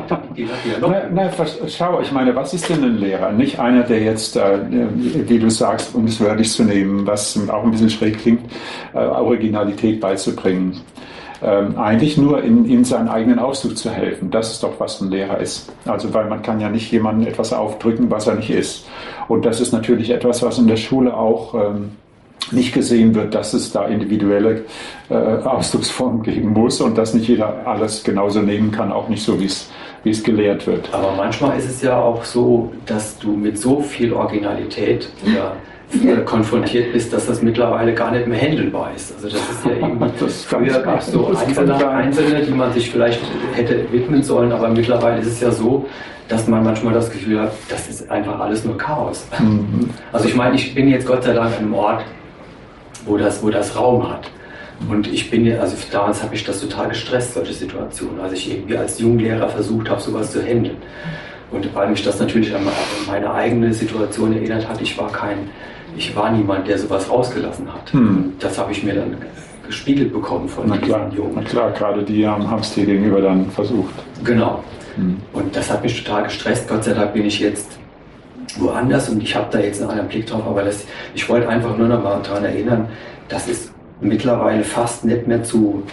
[SPEAKER 1] schau, ich meine, was ist denn ein Lehrer? Nicht einer, der jetzt, wie du sagst, um es wörtlich zu nehmen, was auch ein bisschen schräg klingt, Originalität beizubringen. Eigentlich nur in seinen eigenen Ausdruck zu helfen. Das ist doch, was ein Lehrer ist. Also, weil man kann ja nicht jemandem etwas aufdrücken, was er nicht ist. Und das ist natürlich etwas, was in der Schule auch nicht gesehen wird, dass es da individuelle Ausdrucksformen geben muss und dass nicht jeder alles genauso nehmen kann, auch nicht so, wie es gelehrt wird.
[SPEAKER 7] Aber manchmal ist es ja auch so, dass du mit so viel Originalität konfrontiert bist, dass das mittlerweile gar nicht mehr handelbar ist. Also das ist ja irgendwie, früher gab es so Einzelne, die man sich vielleicht hätte widmen sollen, aber mittlerweile ist es ja so, dass man manchmal das Gefühl hat, das ist einfach alles nur Chaos. Mhm. Also ich meine, ich bin jetzt Gott sei Dank an einem Ort, wo das Raum hat. Und ich bin ja, also damals habe ich das total gestresst, solche Situationen, als ich irgendwie als Junglehrer versucht habe, sowas zu handeln. Und weil mich das natürlich an meine eigene Situation erinnert hat, ich war niemand, der sowas rausgelassen hat. Und das habe ich mir dann gespiegelt bekommen von diesen Jungen.
[SPEAKER 1] Na klar, gerade die haben es dir gegenüber dann versucht.
[SPEAKER 7] Genau. Und das hat mich total gestresst. Gott sei Dank bin ich jetzt woanders und ich habe da jetzt einen anderen Blick drauf. Aber ich wollte einfach nur noch mal daran erinnern, das ist mittlerweile fast nicht mehr zu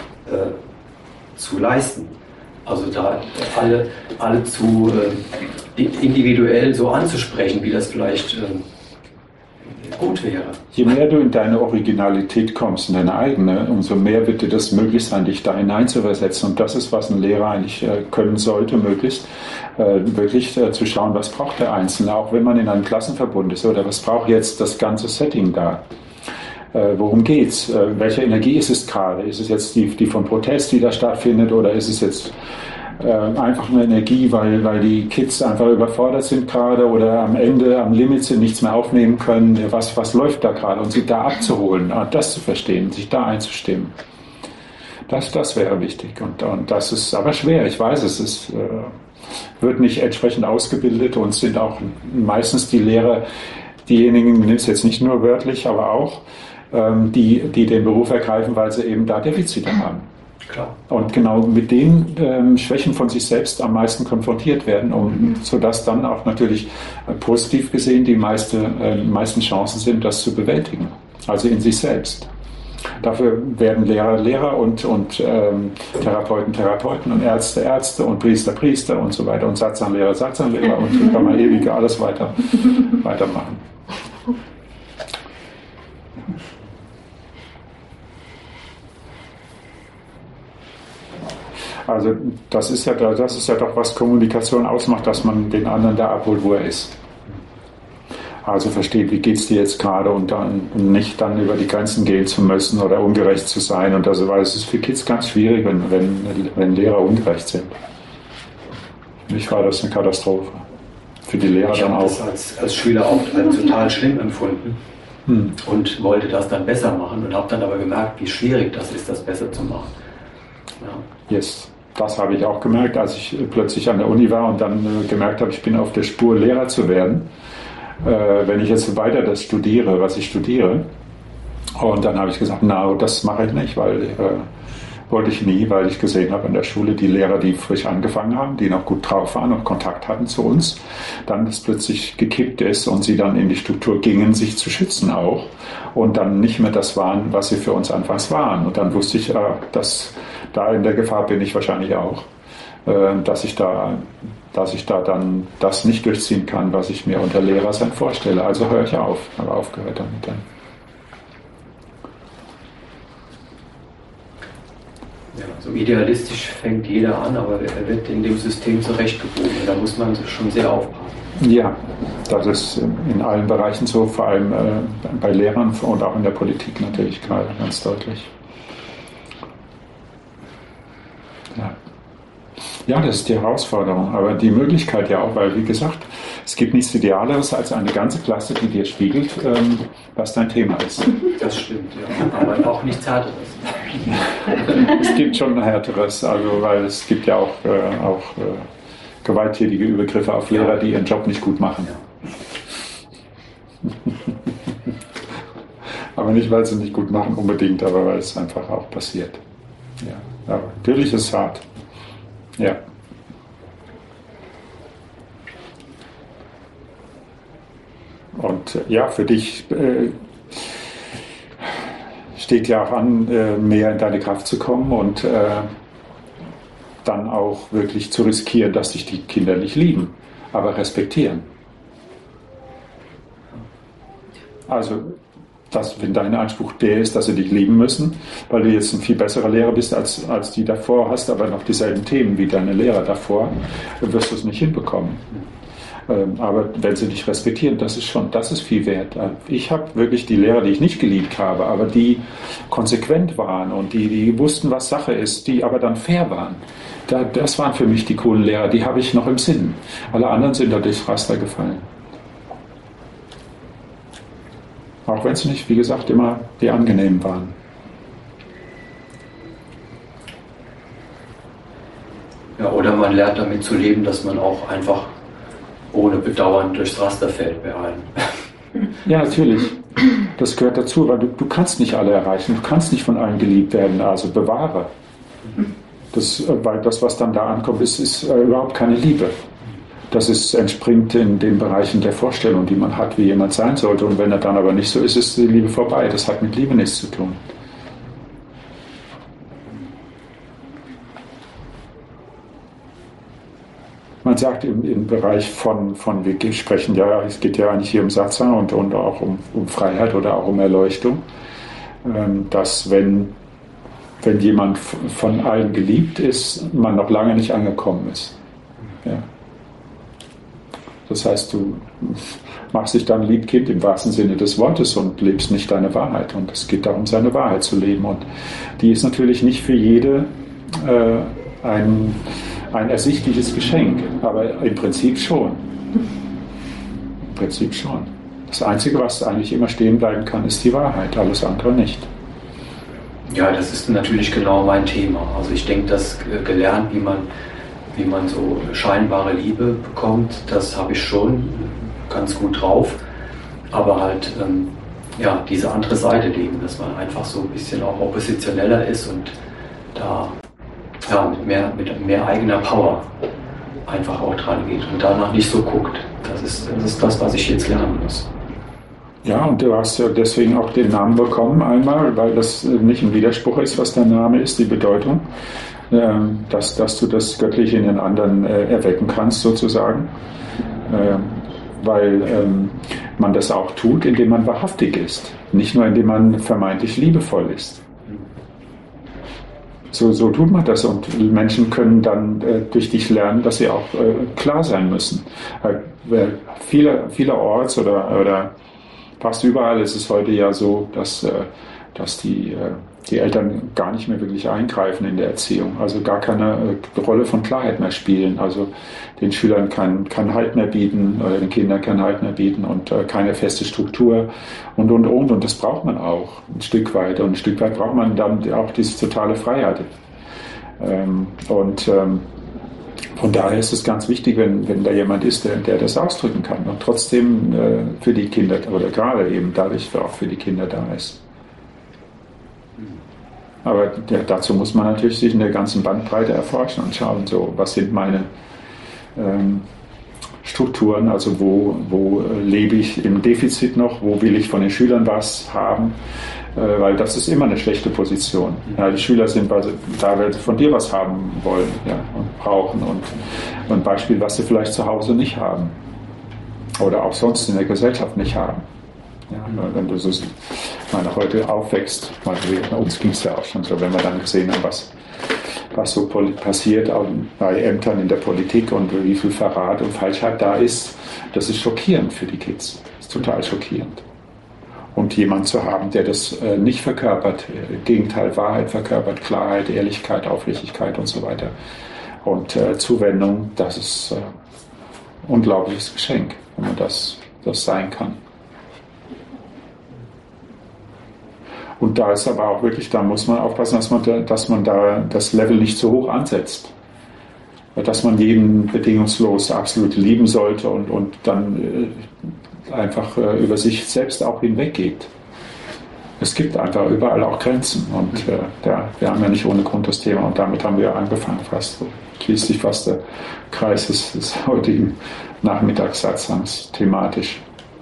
[SPEAKER 7] leisten. Also da alle zu individuell so anzusprechen, wie das vielleicht gut wäre.
[SPEAKER 1] Je mehr du in deine Originalität kommst, in deine eigene, umso mehr wird dir das möglich sein, dich da hineinzuversetzen. Und das ist, was ein Lehrer eigentlich können sollte, möglichst wirklich zu schauen, was braucht der Einzelne, auch wenn man in einem Klassenverbund ist, oder was braucht jetzt das ganze Setting da. Worum geht's? Welche Energie ist es gerade? Ist es jetzt die vom Protest, die da stattfindet, oder ist es jetzt einfach eine Energie, weil die Kids einfach überfordert sind gerade oder am Ende, am Limit sind, nichts mehr aufnehmen können? Was läuft da gerade? Und sie da abzuholen, das zu verstehen, sich da einzustimmen. Das wäre wichtig. Und das ist aber schwer. Ich weiß, es wird nicht entsprechend ausgebildet und sind auch meistens die Lehrer diejenigen, ich nehme es jetzt nicht nur wörtlich, aber auch, die den Beruf ergreifen, weil sie eben da Defizite haben.
[SPEAKER 7] Klar. Und
[SPEAKER 1] genau mit den Schwächen von sich selbst am meisten konfrontiert werden, sodass dann auch natürlich positiv gesehen die meisten Chancen sind, das zu bewältigen. Also in sich selbst. Dafür werden Lehrer und Therapeuten und Ärzte und Priester und so weiter und Satzanlehrer und so kann man ewig alles weitermachen. Also das ist ja doch, was Kommunikation ausmacht, dass man den anderen da abholt, wo er ist. Also versteht, wie geht's dir jetzt gerade und dann nicht dann über die Grenzen gehen zu müssen oder ungerecht zu sein. Und also, weil es ist für Kids ganz schwierig, wenn Lehrer ungerecht sind. Für mich war das eine Katastrophe. Für die Lehrer dann auch.
[SPEAKER 7] Ich habe das als Schüler auch total schlimm empfunden und wollte das dann besser machen und habe dann aber gemerkt, wie schwierig das ist, das besser zu machen. Ja.
[SPEAKER 1] Yes. Das habe ich auch gemerkt, als ich plötzlich an der Uni war und dann gemerkt habe, ich bin auf der Spur, Lehrer zu werden. Wenn ich jetzt weiter das studiere, was ich studiere. Und dann habe ich gesagt, das mache ich nicht, weil wollte ich nie, weil ich gesehen habe an der Schule, die Lehrer, die frisch angefangen haben, die noch gut drauf waren und Kontakt hatten zu uns, dann das plötzlich gekippt ist und sie dann in die Struktur gingen, sich zu schützen auch und dann nicht mehr das waren, was sie für uns anfangs waren. Und dann wusste ich, dass da in der Gefahr bin ich wahrscheinlich auch, dass ich da dann das nicht durchziehen kann, was ich mir unter Lehrersein vorstelle. Also höre ich auf, habe aufgehört damit dann.
[SPEAKER 7] Ja, so idealistisch fängt jeder an, aber er wird in dem System zurechtgebogen. Da muss man schon sehr aufpassen.
[SPEAKER 1] Ja, das ist in allen Bereichen so, vor allem bei Lehrern und auch in der Politik natürlich gerade ganz deutlich. Ja, das ist die Herausforderung, aber die Möglichkeit ja auch, weil wie gesagt, Es gibt nichts Idealeres als eine ganze Klasse, die dir spiegelt, was dein Thema ist.
[SPEAKER 7] Das stimmt, ja. Aber auch nichts Härteres.
[SPEAKER 1] Es gibt schon Härteres, also weil es gibt ja auch gewalttätige Übergriffe auf Lehrer, die ihren Job nicht gut machen. Aber nicht, weil sie nicht gut machen unbedingt, aber weil es einfach auch passiert. Ja, aber natürlich ist es hart. Ja. Und ja, für dich steht ja auch an, mehr in deine Kraft zu kommen und dann auch wirklich zu riskieren, dass dich die Kinder nicht lieben, aber respektieren. Also, wenn dein Anspruch der ist, dass sie dich lieben müssen, weil du jetzt ein viel besserer Lehrer bist als die davor, hast aber noch dieselben Themen wie deine Lehrer davor, wirst du es nicht hinbekommen. Aber wenn sie dich respektieren, das ist viel wert. Ich habe wirklich die Lehrer, die ich nicht geliebt habe, aber die konsequent waren und die wussten, was Sache ist, die aber dann fair waren. Das waren für mich die coolen Lehrer, die habe ich noch im Sinn. Alle anderen sind da durchs Raster gefallen. Auch wenn es nicht, wie gesagt, immer die angenehmen waren.
[SPEAKER 7] Ja, oder man lernt damit zu leben, dass man auch einfach ohne Bedauern durchs Raster fällt bei allen.
[SPEAKER 1] Ja, natürlich. Das gehört dazu, weil du kannst nicht alle erreichen, du kannst nicht von allen geliebt werden, also bewahre. Weil das, was dann da ankommt, ist überhaupt keine Liebe. Das entspringt in den Bereichen der Vorstellung, die man hat, wie jemand sein sollte. Und wenn er dann aber nicht so ist, ist die Liebe vorbei. Das hat mit Liebe nichts zu tun. Man sagt im Bereich von wir sprechen ja, es geht ja eigentlich hier um Satsang und auch um Freiheit oder auch um Erleuchtung, dass wenn jemand von allen geliebt ist, man noch lange nicht angekommen ist. Ja. Das heißt, du machst dich dann Liebkind im wahrsten Sinne des Wortes und lebst nicht deine Wahrheit. Und es geht darum, seine Wahrheit zu leben. Und die ist natürlich nicht für jede ein ersichtliches Geschenk, aber im Prinzip schon. Im Prinzip schon. Das Einzige, was eigentlich immer stehen bleiben kann, ist die Wahrheit, alles andere nicht.
[SPEAKER 7] Ja, das ist natürlich genau mein Thema. Also ich denke, das gelernt, wie man so scheinbare Liebe bekommt, das habe ich schon ganz gut drauf. Aber halt, diese andere Seite leben, dass man einfach so ein bisschen auch oppositioneller ist und da mit mehr eigener Power einfach auch dran geht und danach nicht so guckt. Das ist das, was ich jetzt lernen muss.
[SPEAKER 1] Ja, und du hast ja deswegen auch den Namen bekommen einmal, weil das nicht ein Widerspruch ist, was dein Name ist, die Bedeutung, dass du das Göttliche in den anderen erwecken kannst sozusagen, weil man das auch tut, indem man wahrhaftig ist, nicht nur indem man vermeintlich liebevoll ist. So tut man das und Menschen können dann durch dich lernen, dass sie auch klar sein müssen. Vielerorts oder fast überall ist es heute ja so, dass die Eltern gar nicht mehr wirklich eingreifen in der Erziehung, also gar keine Rolle von Klarheit mehr spielen. Also den Schülern kein Halt mehr bieten oder den Kindern kein Halt mehr bieten und keine feste Struktur und. Und das braucht man auch ein Stück weit. Und ein Stück weit braucht man dann auch diese totale Freiheit. Von daher ist es ganz wichtig, wenn da jemand ist, der das ausdrücken kann und trotzdem für die Kinder oder gerade eben dadurch auch für die Kinder da ist. Aber dazu muss man natürlich sich in der ganzen Bandbreite erforschen und schauen, so was sind meine Strukturen, also wo lebe ich im Defizit noch, wo will ich von den Schülern was haben, weil das ist immer eine schlechte Position. Ja, die Schüler sind da, weil sie von dir was haben wollen, ja, und brauchen und ein Beispiel, was sie vielleicht zu Hause nicht haben oder auch sonst in der Gesellschaft nicht haben. Ja, wenn du so heute aufwächst, bei uns ging es ja auch schon so, wenn wir dann gesehen haben, was so passiert bei Ämtern in der Politik und wie viel Verrat und Falschheit da ist, das ist schockierend für die Kids. Das ist total schockierend. Und jemand zu haben, der das nicht verkörpert, im Gegenteil, Wahrheit verkörpert, Klarheit, Ehrlichkeit, Aufrichtigkeit und so weiter. Und Zuwendung, das ist unglaubliches Geschenk, wenn man das sein kann. Und da ist aber auch wirklich, da muss man aufpassen, dass man da das Level nicht so hoch ansetzt. Dass man jeden bedingungslos absolut lieben sollte und dann einfach über sich selbst auch hinweggeht. Es gibt einfach überall auch Grenzen und wir haben ja nicht ohne Grund das Thema und damit haben wir angefangen fast. So schließt sich fast der Kreis des heutigen Nachmittagssatzangs thematisch.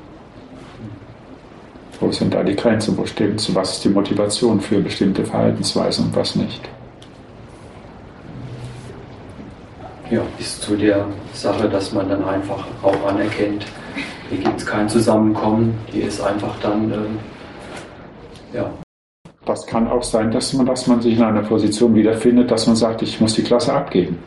[SPEAKER 1] Wo sind da die Grenzen? Wo stimmt? Was ist die Motivation für bestimmte Verhaltensweisen und was nicht?
[SPEAKER 7] Ja, bis zu der Sache, dass man dann einfach auch anerkennt, hier gibt es kein Zusammenkommen, hier ist einfach dann, ja.
[SPEAKER 1] Das kann auch sein, dass man sich in einer Position wiederfindet, dass man sagt, ich muss die Klasse abgeben.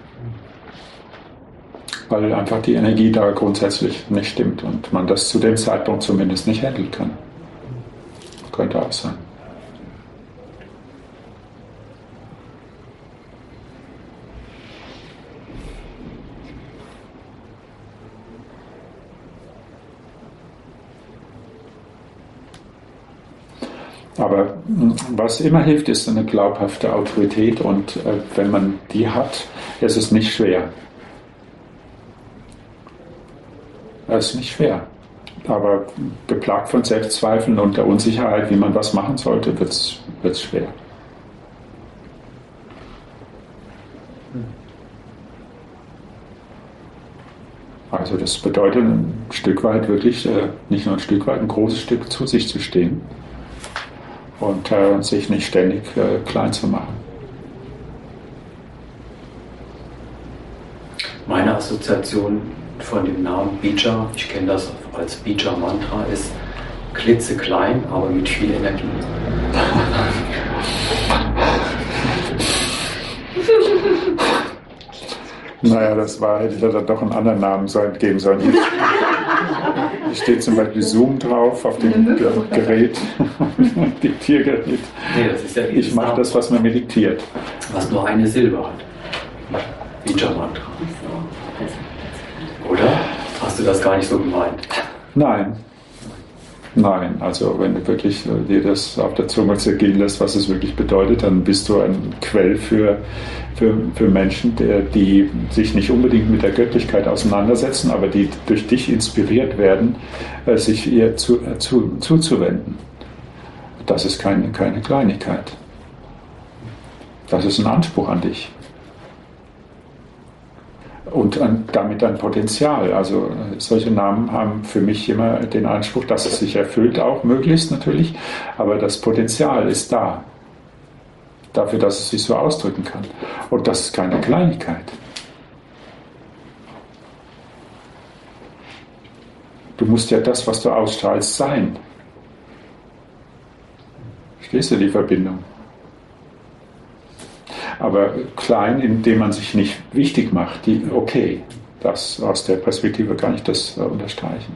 [SPEAKER 1] Weil einfach die Energie da grundsätzlich nicht stimmt und man das zu dem Zeitpunkt zumindest nicht handeln kann. Könnte auch sein. Aber was immer hilft, ist eine glaubhafte Autorität und wenn man die hat, ist es nicht schwer. Es ist nicht schwer. Aber geplagt von Selbstzweifeln und der Unsicherheit, wie man was machen sollte, wird es schwer. Also das bedeutet ein Stück weit wirklich, nicht nur ein Stück weit, ein großes Stück zu sich zu stehen und sich nicht ständig klein zu machen.
[SPEAKER 7] Meine Assoziation von dem Namen Bija, ich kenne das als Bija-Mantra, ist klitzeklein, aber mit viel Energie.
[SPEAKER 1] Naja, hätte ich da doch einen anderen Namen geben sollen. Hier steht zum Beispiel Zoom drauf auf dem Gerät, Diktiergerät.
[SPEAKER 7] Nee, das ist ja
[SPEAKER 1] ich mache das, was man mir diktiert.
[SPEAKER 7] Was nur eine Silbe hat. Bija-Mantra. Oder? Hast du das gar nicht so gemeint?
[SPEAKER 1] Nein, also wenn du wirklich dir das auf der Zunge zergehen lässt, was es wirklich bedeutet, dann bist du ein Quell für Menschen, die sich nicht unbedingt mit der Göttlichkeit auseinandersetzen, aber die durch dich inspiriert werden, sich ihr zuzuwenden. Das ist keine Kleinigkeit. Das ist ein Anspruch an dich. Und damit ein Potenzial. Also solche Namen haben für mich immer den Anspruch, dass es sich erfüllt, auch möglichst natürlich, aber das Potenzial ist da. Dafür, dass es sich so ausdrücken kann. Und das ist keine Kleinigkeit. Du musst ja das, was du ausstrahlst, sein. Verstehst du die Verbindung? Aber klein, indem man sich nicht wichtig macht, okay, das aus der Perspektive kann ich das unterstreichen.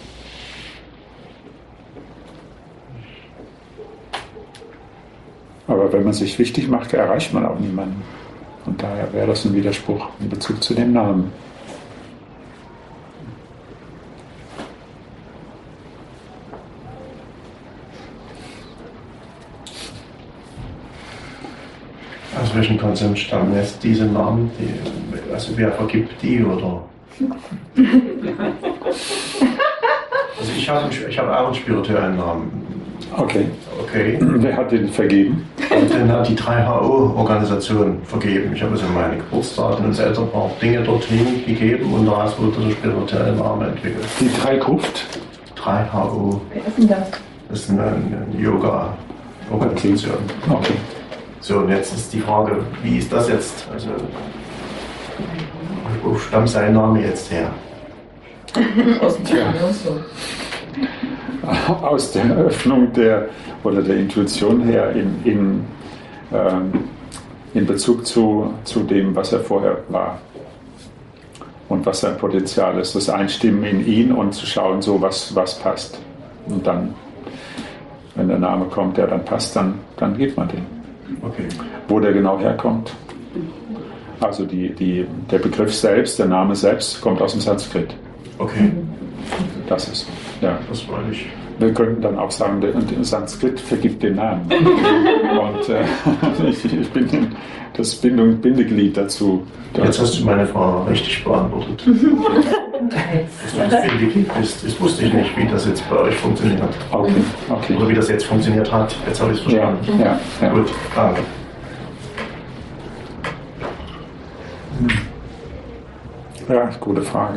[SPEAKER 1] Aber wenn man sich wichtig macht, erreicht man auch niemanden. Und daher wäre das ein Widerspruch in Bezug zu dem Namen.
[SPEAKER 6] Aus welchem Konzept stammen jetzt diese Namen? Also wer vergibt die oder? Also ich habe auch einen spirituellen Namen.
[SPEAKER 1] Okay.
[SPEAKER 6] Okay.
[SPEAKER 1] Wer hat den vergeben?
[SPEAKER 6] Und den hat die 3HO-Organisation vergeben. Ich habe also meine Geburtsdaten und selber ein paar Dinge dorthin gegeben und daraus wurde der spirituelle Name entwickelt.
[SPEAKER 1] Die 3 Gruft?
[SPEAKER 6] 3HO.
[SPEAKER 2] Wer ist denn das?
[SPEAKER 6] Das ist eine Yoga-Organisation.
[SPEAKER 1] Okay.
[SPEAKER 6] So, und jetzt ist die Frage, wie ist das jetzt? Also, wo stammt sein Name jetzt her?
[SPEAKER 3] Aus dem Universum.
[SPEAKER 1] Aus der Öffnung der Intuition her in Bezug zu dem, was er vorher war und was sein Potenzial ist. Das Einstimmen in ihn und zu schauen, so was passt. Und dann, wenn der Name kommt, der dann passt, dann gibt man den.
[SPEAKER 6] Okay.
[SPEAKER 1] Wo der genau herkommt, Also der Begriff selbst, der Name selbst, kommt aus dem Sanskrit.
[SPEAKER 6] Okay,
[SPEAKER 1] Das ist, ja.
[SPEAKER 6] das war ich.
[SPEAKER 1] Wir könnten dann auch sagen, der Sanskrit vergibt den Namen. Und ich bin das Bindeglied dazu.
[SPEAKER 6] Jetzt hast du meine Frage richtig beantwortet. Dass du das Bindeglied bist, das wusste ich nicht, wie das jetzt bei euch funktioniert hat.
[SPEAKER 1] Okay.
[SPEAKER 6] Oder wie das jetzt funktioniert hat. Jetzt habe ich es
[SPEAKER 1] Ja,
[SPEAKER 6] verstanden.
[SPEAKER 1] ja.
[SPEAKER 6] Gut, danke.
[SPEAKER 1] Ja, gute Frage.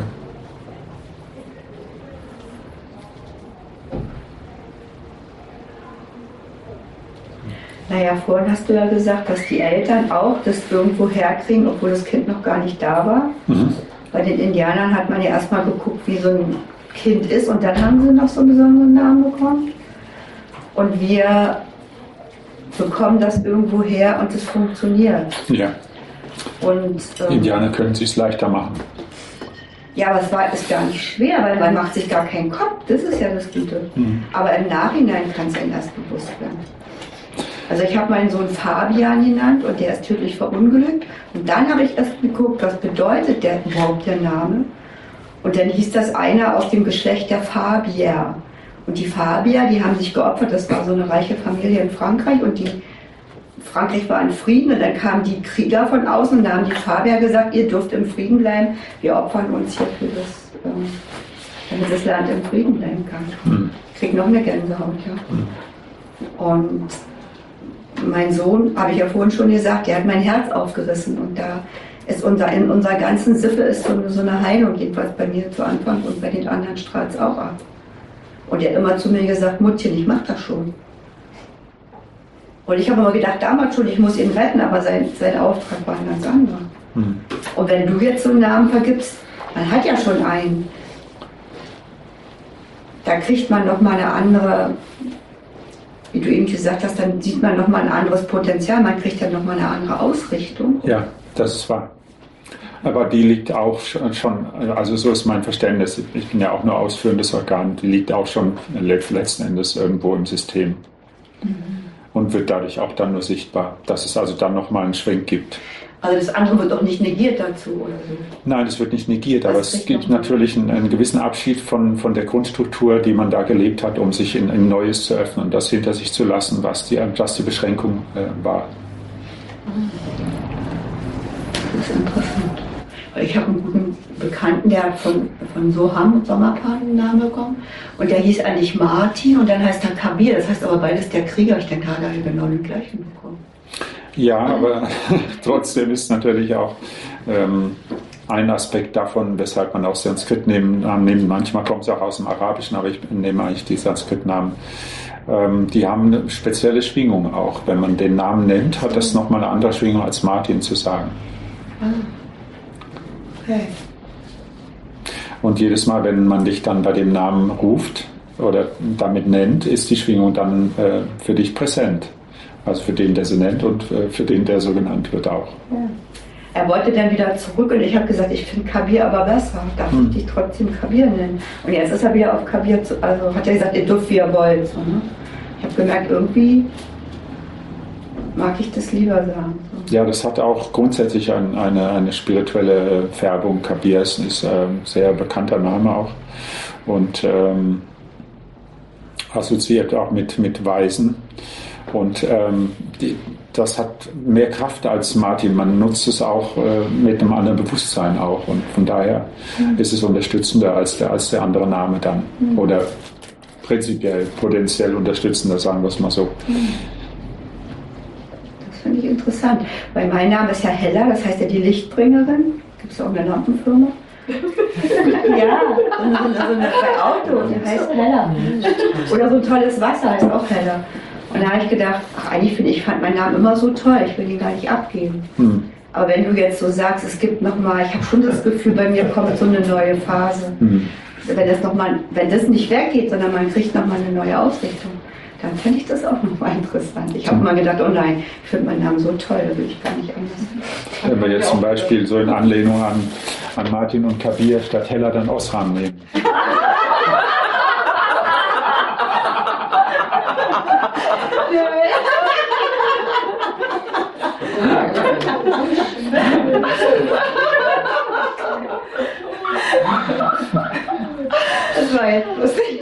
[SPEAKER 4] Naja, vorhin hast du ja gesagt, dass die Eltern auch das irgendwo herkriegen, obwohl das Kind noch gar nicht da war. Bei den Indianern hat man ja erstmal geguckt, wie so ein Kind ist und dann haben sie noch so einen besonderen Namen bekommen. Und wir bekommen das irgendwo her und es funktioniert.
[SPEAKER 1] Ja,
[SPEAKER 4] Und,
[SPEAKER 1] Indianer können es sich leichter machen.
[SPEAKER 4] ja, aber ist gar nicht schwer, weil man macht sich gar keinen Kopf. Das ist ja das Gute. Aber im Nachhinein kann es einem erst bewusst werden. Also ich habe meinen Sohn Fabian genannt und der ist tödlich verunglückt. Und dann habe ich erst geguckt, was bedeutet der überhaupt der Name. Und dann hieß das einer aus dem Geschlecht der Fabier. Und die Fabier, die haben sich geopfert. Das war so eine reiche Familie in Frankreich. Und Frankreich war in Frieden. Und dann kamen die Krieger von außen und da haben die Fabier gesagt, ihr dürft im Frieden bleiben. Wir opfern uns hier für das, damit das Land im Frieden bleiben kann. Ich kriege noch eine Gänsehaut, ja. Und mein Sohn, habe ich ja vorhin schon gesagt, der hat mein Herz aufgerissen und da ist in unserer ganzen Sippe ist so eine Heilung, jedenfalls bei mir zu Anfang und bei den anderen strahlt es auch ab. Und er hat immer zu mir gesagt, Muttchen, ich mach das schon. Und ich habe immer gedacht, damals schon, ich muss ihn retten, aber sein Auftrag war ein ganz anderer. Und wenn du jetzt so einen Namen vergibst, man hat ja schon einen, da kriegt man nochmal eine andere, wie du eben gesagt hast, dann sieht man nochmal ein anderes Potenzial, man kriegt dann nochmal eine andere Ausrichtung.
[SPEAKER 1] Ja, das ist wahr. Aber die liegt auch schon, also so ist mein Verständnis, ich bin ja auch nur ausführendes Organ, die liegt auch schon letzten Endes irgendwo im System. Und wird dadurch auch dann nur sichtbar, dass es also dann nochmal einen Schwenk gibt.
[SPEAKER 4] Also das andere wird auch nicht negiert dazu oder so?
[SPEAKER 1] Nein, es wird nicht negiert, aber es gibt natürlich einen gewissen Abschied von der Grundstruktur, die man da gelebt hat, um sich in Neues zu öffnen und das hinter sich zu lassen, was die Beschränkung war.
[SPEAKER 4] Das ist interessant. Ich habe einen guten Bekannten, der hat von Soham Sommerpan einen Namen bekommen und der hieß eigentlich Martin und dann heißt er Kabir, das heißt aber beides der Krieger. Ich denke, hat er genau den gleichen bekommen.
[SPEAKER 1] Ja, aber trotzdem ist natürlich auch ein Aspekt davon, weshalb man auch Sanskrit-Namen nimmt. Manchmal kommt es auch aus dem Arabischen, aber ich nehme eigentlich die Sanskrit-Namen. Die haben eine spezielle Schwingung auch. Wenn man den Namen nennt, hat das nochmal eine andere Schwingung als Martin zu sagen.
[SPEAKER 4] Okay.
[SPEAKER 1] Und jedes Mal, wenn man dich dann bei dem Namen ruft oder damit nennt, ist die Schwingung dann für dich präsent. Also für den, der sie nennt und für den, der so genannt wird auch.
[SPEAKER 4] Ja. Er wollte dann wieder zurück und ich habe gesagt, ich finde Kabir aber besser. Darf ich dich trotzdem Kabir nennen? Und jetzt ist er wieder auf Kabir, also hat er gesagt, ihr dürft wie ihr wollt. So, ne? Ich habe gemerkt, irgendwie mag ich das lieber sagen. So.
[SPEAKER 1] Ja, das hat auch grundsätzlich eine spirituelle Färbung. Kabir ist ein sehr bekannter Name auch und assoziiert auch mit Weisen. Und das hat mehr Kraft als Martin. Man nutzt es auch mit einem anderen Bewusstsein auch. Und von daher ist es unterstützender als der andere Name dann. Oder prinzipiell, potenziell unterstützender, sagen wir es mal so.
[SPEAKER 4] Das finde ich interessant. Weil mein Name ist ja Hella, das heißt ja die Lichtbringerin. Gibt es auch eine Lampenfirma? Ja, so eine bei Autos, die heißt Hella. Oder so ein tolles Wasser heißt auch Hella. Und da habe ich gedacht, ach eigentlich ich fand meinen Namen immer so toll, ich will ihn gar nicht abgeben. Aber wenn du jetzt so sagst, es gibt nochmal, ich habe schon das Gefühl, bei mir kommt so eine neue Phase. Wenn das nicht weggeht, sondern man kriegt nochmal eine neue Ausrichtung, dann fände ich das auch nochmal interessant. Ich habe mal gedacht, oh nein, ich finde meinen Namen so toll, da will ich gar nicht anders.
[SPEAKER 1] Wenn wir jetzt zum Beispiel so in Anlehnung an Martin und Kabir statt Hella dann Osram nehmen.
[SPEAKER 4] Das war jetzt lustig.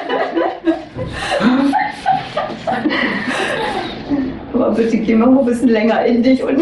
[SPEAKER 4] Aber bitte geh mal ein bisschen länger in dich und.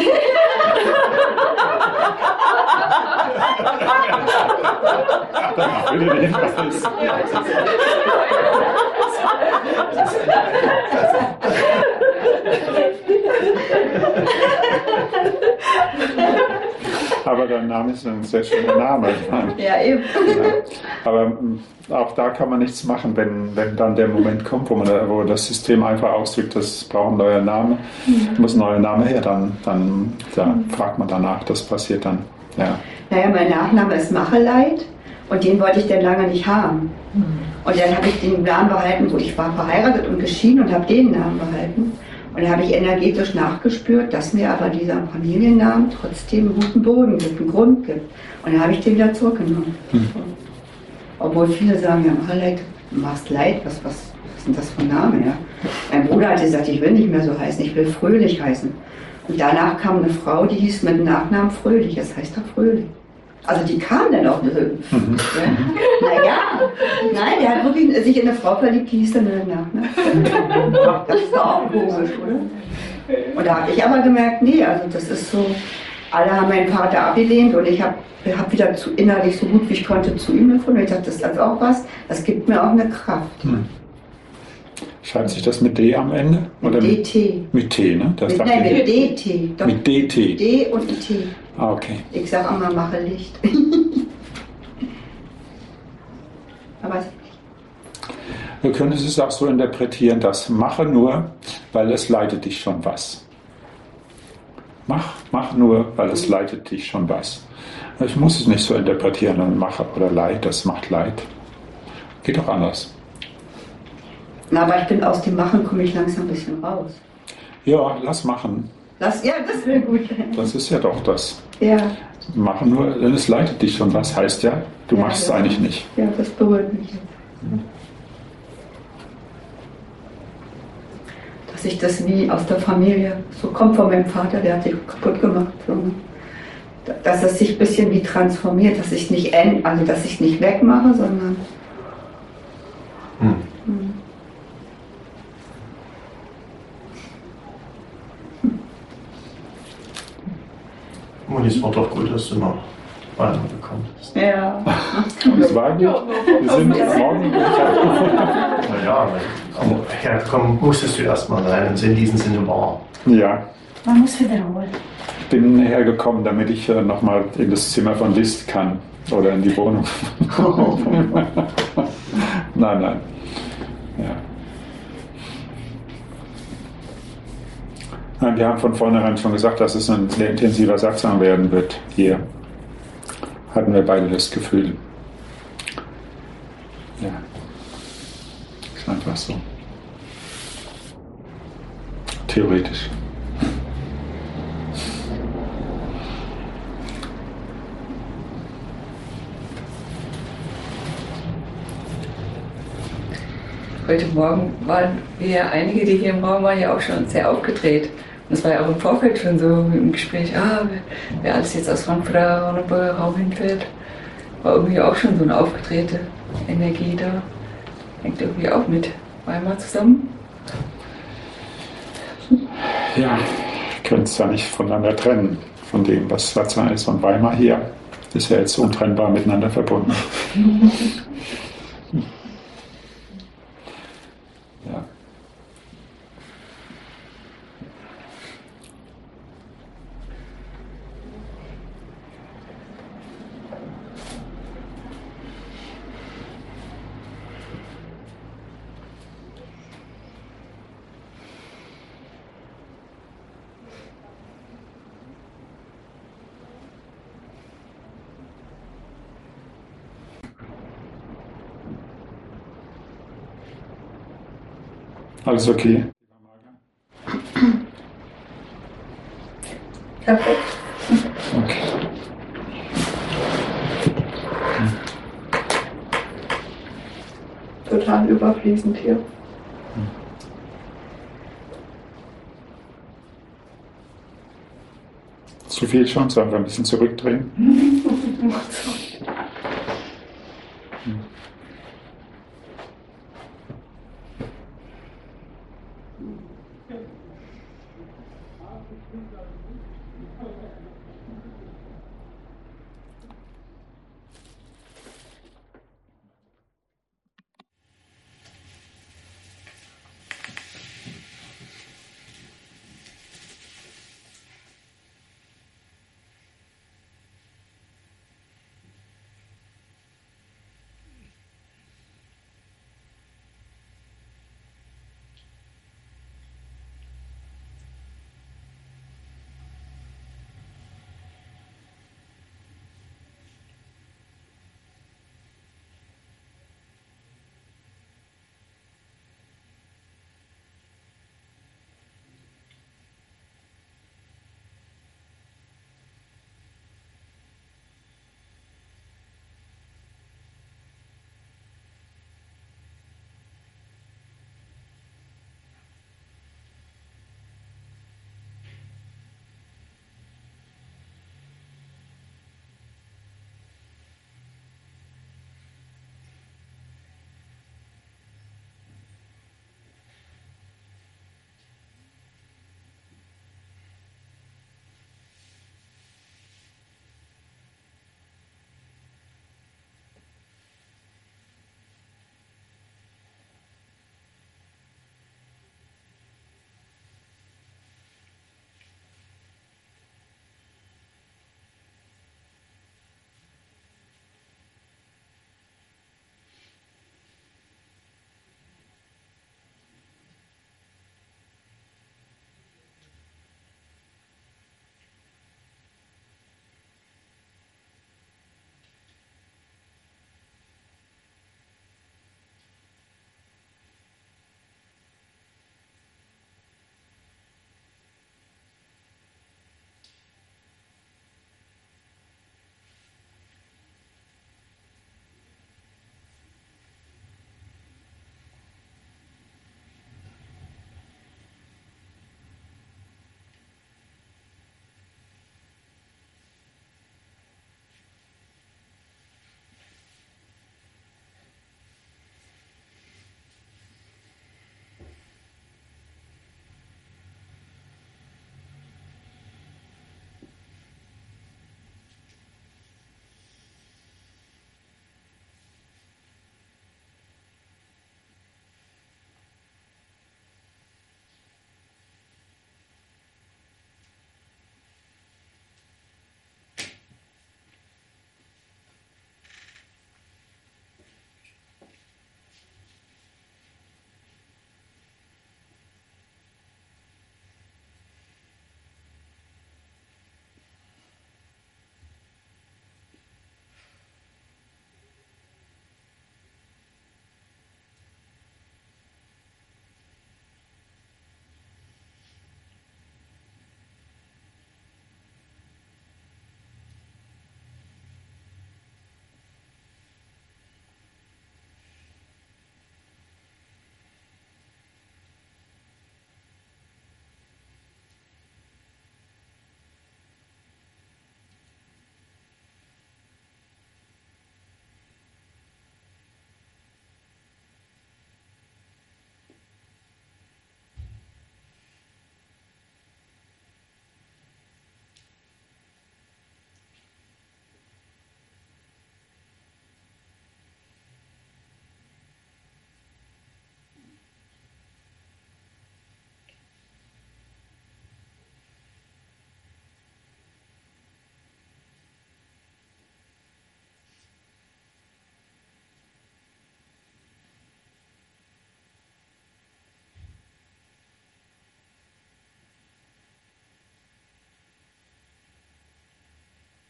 [SPEAKER 1] Aber dein Name ist ein sehr schöner Name.
[SPEAKER 4] Ja, eben.
[SPEAKER 1] Ja. Aber auch da kann man nichts machen, wenn dann der Moment kommt, wo das System einfach ausdrückt, das braucht ein neuer Name, muss ein neuer Name her, dann fragt man danach, das passiert dann. Ja.
[SPEAKER 4] Naja, mein Nachname ist Macheleit und den wollte ich dann lange nicht haben. Und dann habe ich den Namen behalten, wo ich war verheiratet und geschieden und habe den Namen behalten. Und dann habe ich energetisch nachgespürt, dass mir aber dieser Familiennamen trotzdem einen guten Boden gibt, einen Grund gibt. Und dann habe ich den wieder zurückgenommen. Obwohl viele sagen, ja, Macheleit, du machst leid, was ist denn das für ein Name? Ja? Mein Bruder hat gesagt, ich will nicht mehr so heißen, ich will Fröhlich heißen. Und danach kam eine Frau, die hieß mit dem Nachnamen Fröhlich, das heißt doch Fröhlich. Also die kam dann auch nicht. Ja? Naja, nein, der hat wirklich sich in eine Frau verliebt, die hieß dann mit dem Nachnamen. Das ist doch auch komisch, oder? Und da habe ich aber gemerkt, nee, also das ist so, alle haben meinen Vater abgelehnt und ich habe wieder innerlich so gut wie ich konnte zu ihm gefunden. Und ich dachte, das ist auch was, das gibt mir auch eine Kraft.
[SPEAKER 1] Schreibt sich das mit D am Ende?
[SPEAKER 4] Oder mit DT.
[SPEAKER 1] Mit T, ne? Das
[SPEAKER 4] nein, mit DT. Doch.
[SPEAKER 1] Mit DT.
[SPEAKER 4] D und ein T.
[SPEAKER 1] Ah, okay.
[SPEAKER 4] Ich sage immer, mache Licht. Aber
[SPEAKER 1] wir können es auch so interpretieren, dass mache nur, weil es leitet dich schon was. Mach nur, weil es leitet dich schon was. Ich muss es nicht so interpretieren, dann mache oder leid, das macht Leid. Geht auch anders.
[SPEAKER 4] Na, aber ich bin aus dem Machen, komme ich langsam ein bisschen raus.
[SPEAKER 1] Ja, lass machen.
[SPEAKER 4] Ja, das wäre gut.
[SPEAKER 1] Das ist ja doch das.
[SPEAKER 4] Ja.
[SPEAKER 1] Machen nur, denn es leitet dich schon was, heißt ja, du machst es eigentlich nicht.
[SPEAKER 4] Ja, das berührt mich jetzt. Dass ich das wie aus der Familie, so kommt von meinem Vater, der hat sich kaputt gemacht. So. Dass es sich ein bisschen wie transformiert, dass ich nicht wegmache, sondern.
[SPEAKER 6] Und es war doch gut, dass du noch weiter bekommen hast.
[SPEAKER 4] Ja.
[SPEAKER 1] Das war gut. Wir sind morgen.
[SPEAKER 6] Naja, aber herkommen musstest du erstmal rein, und in diesem Sinne war.
[SPEAKER 1] Ja.
[SPEAKER 2] Man muss wiederholen.
[SPEAKER 1] Ich bin hergekommen, damit ich nochmal in das Zimmer von List kann. Oder in die Wohnung. Nein. Ja. Nein, wir haben von vornherein schon gesagt, dass es ein sehr intensiver Satsang werden wird. Hier hatten wir beide das Gefühl. Ja. Ist einfach so. Theoretisch.
[SPEAKER 8] Heute Morgen waren wir einige, die hier im Raum waren, ja auch schon sehr aufgedreht. Und es war ja auch im Vorfeld schon so im Gespräch, wer alles jetzt aus Frankfurt oder Raum hinfährt, war irgendwie auch schon so eine aufgedrehte Energie da. Hängt irgendwie auch mit Weimar zusammen.
[SPEAKER 1] Ja, wir können es ja nicht voneinander trennen, von dem, was Satsang ist und Weimar hier. Ist ja jetzt untrennbar miteinander verbunden. Ja. Alles okay?
[SPEAKER 4] Perfekt.
[SPEAKER 1] Okay.
[SPEAKER 3] Total überfließend hier.
[SPEAKER 1] Zu viel schon, sollen wir ein bisschen zurückdrehen?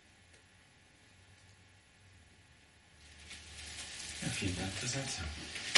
[SPEAKER 1] Vielen Dank fürs Erzählen.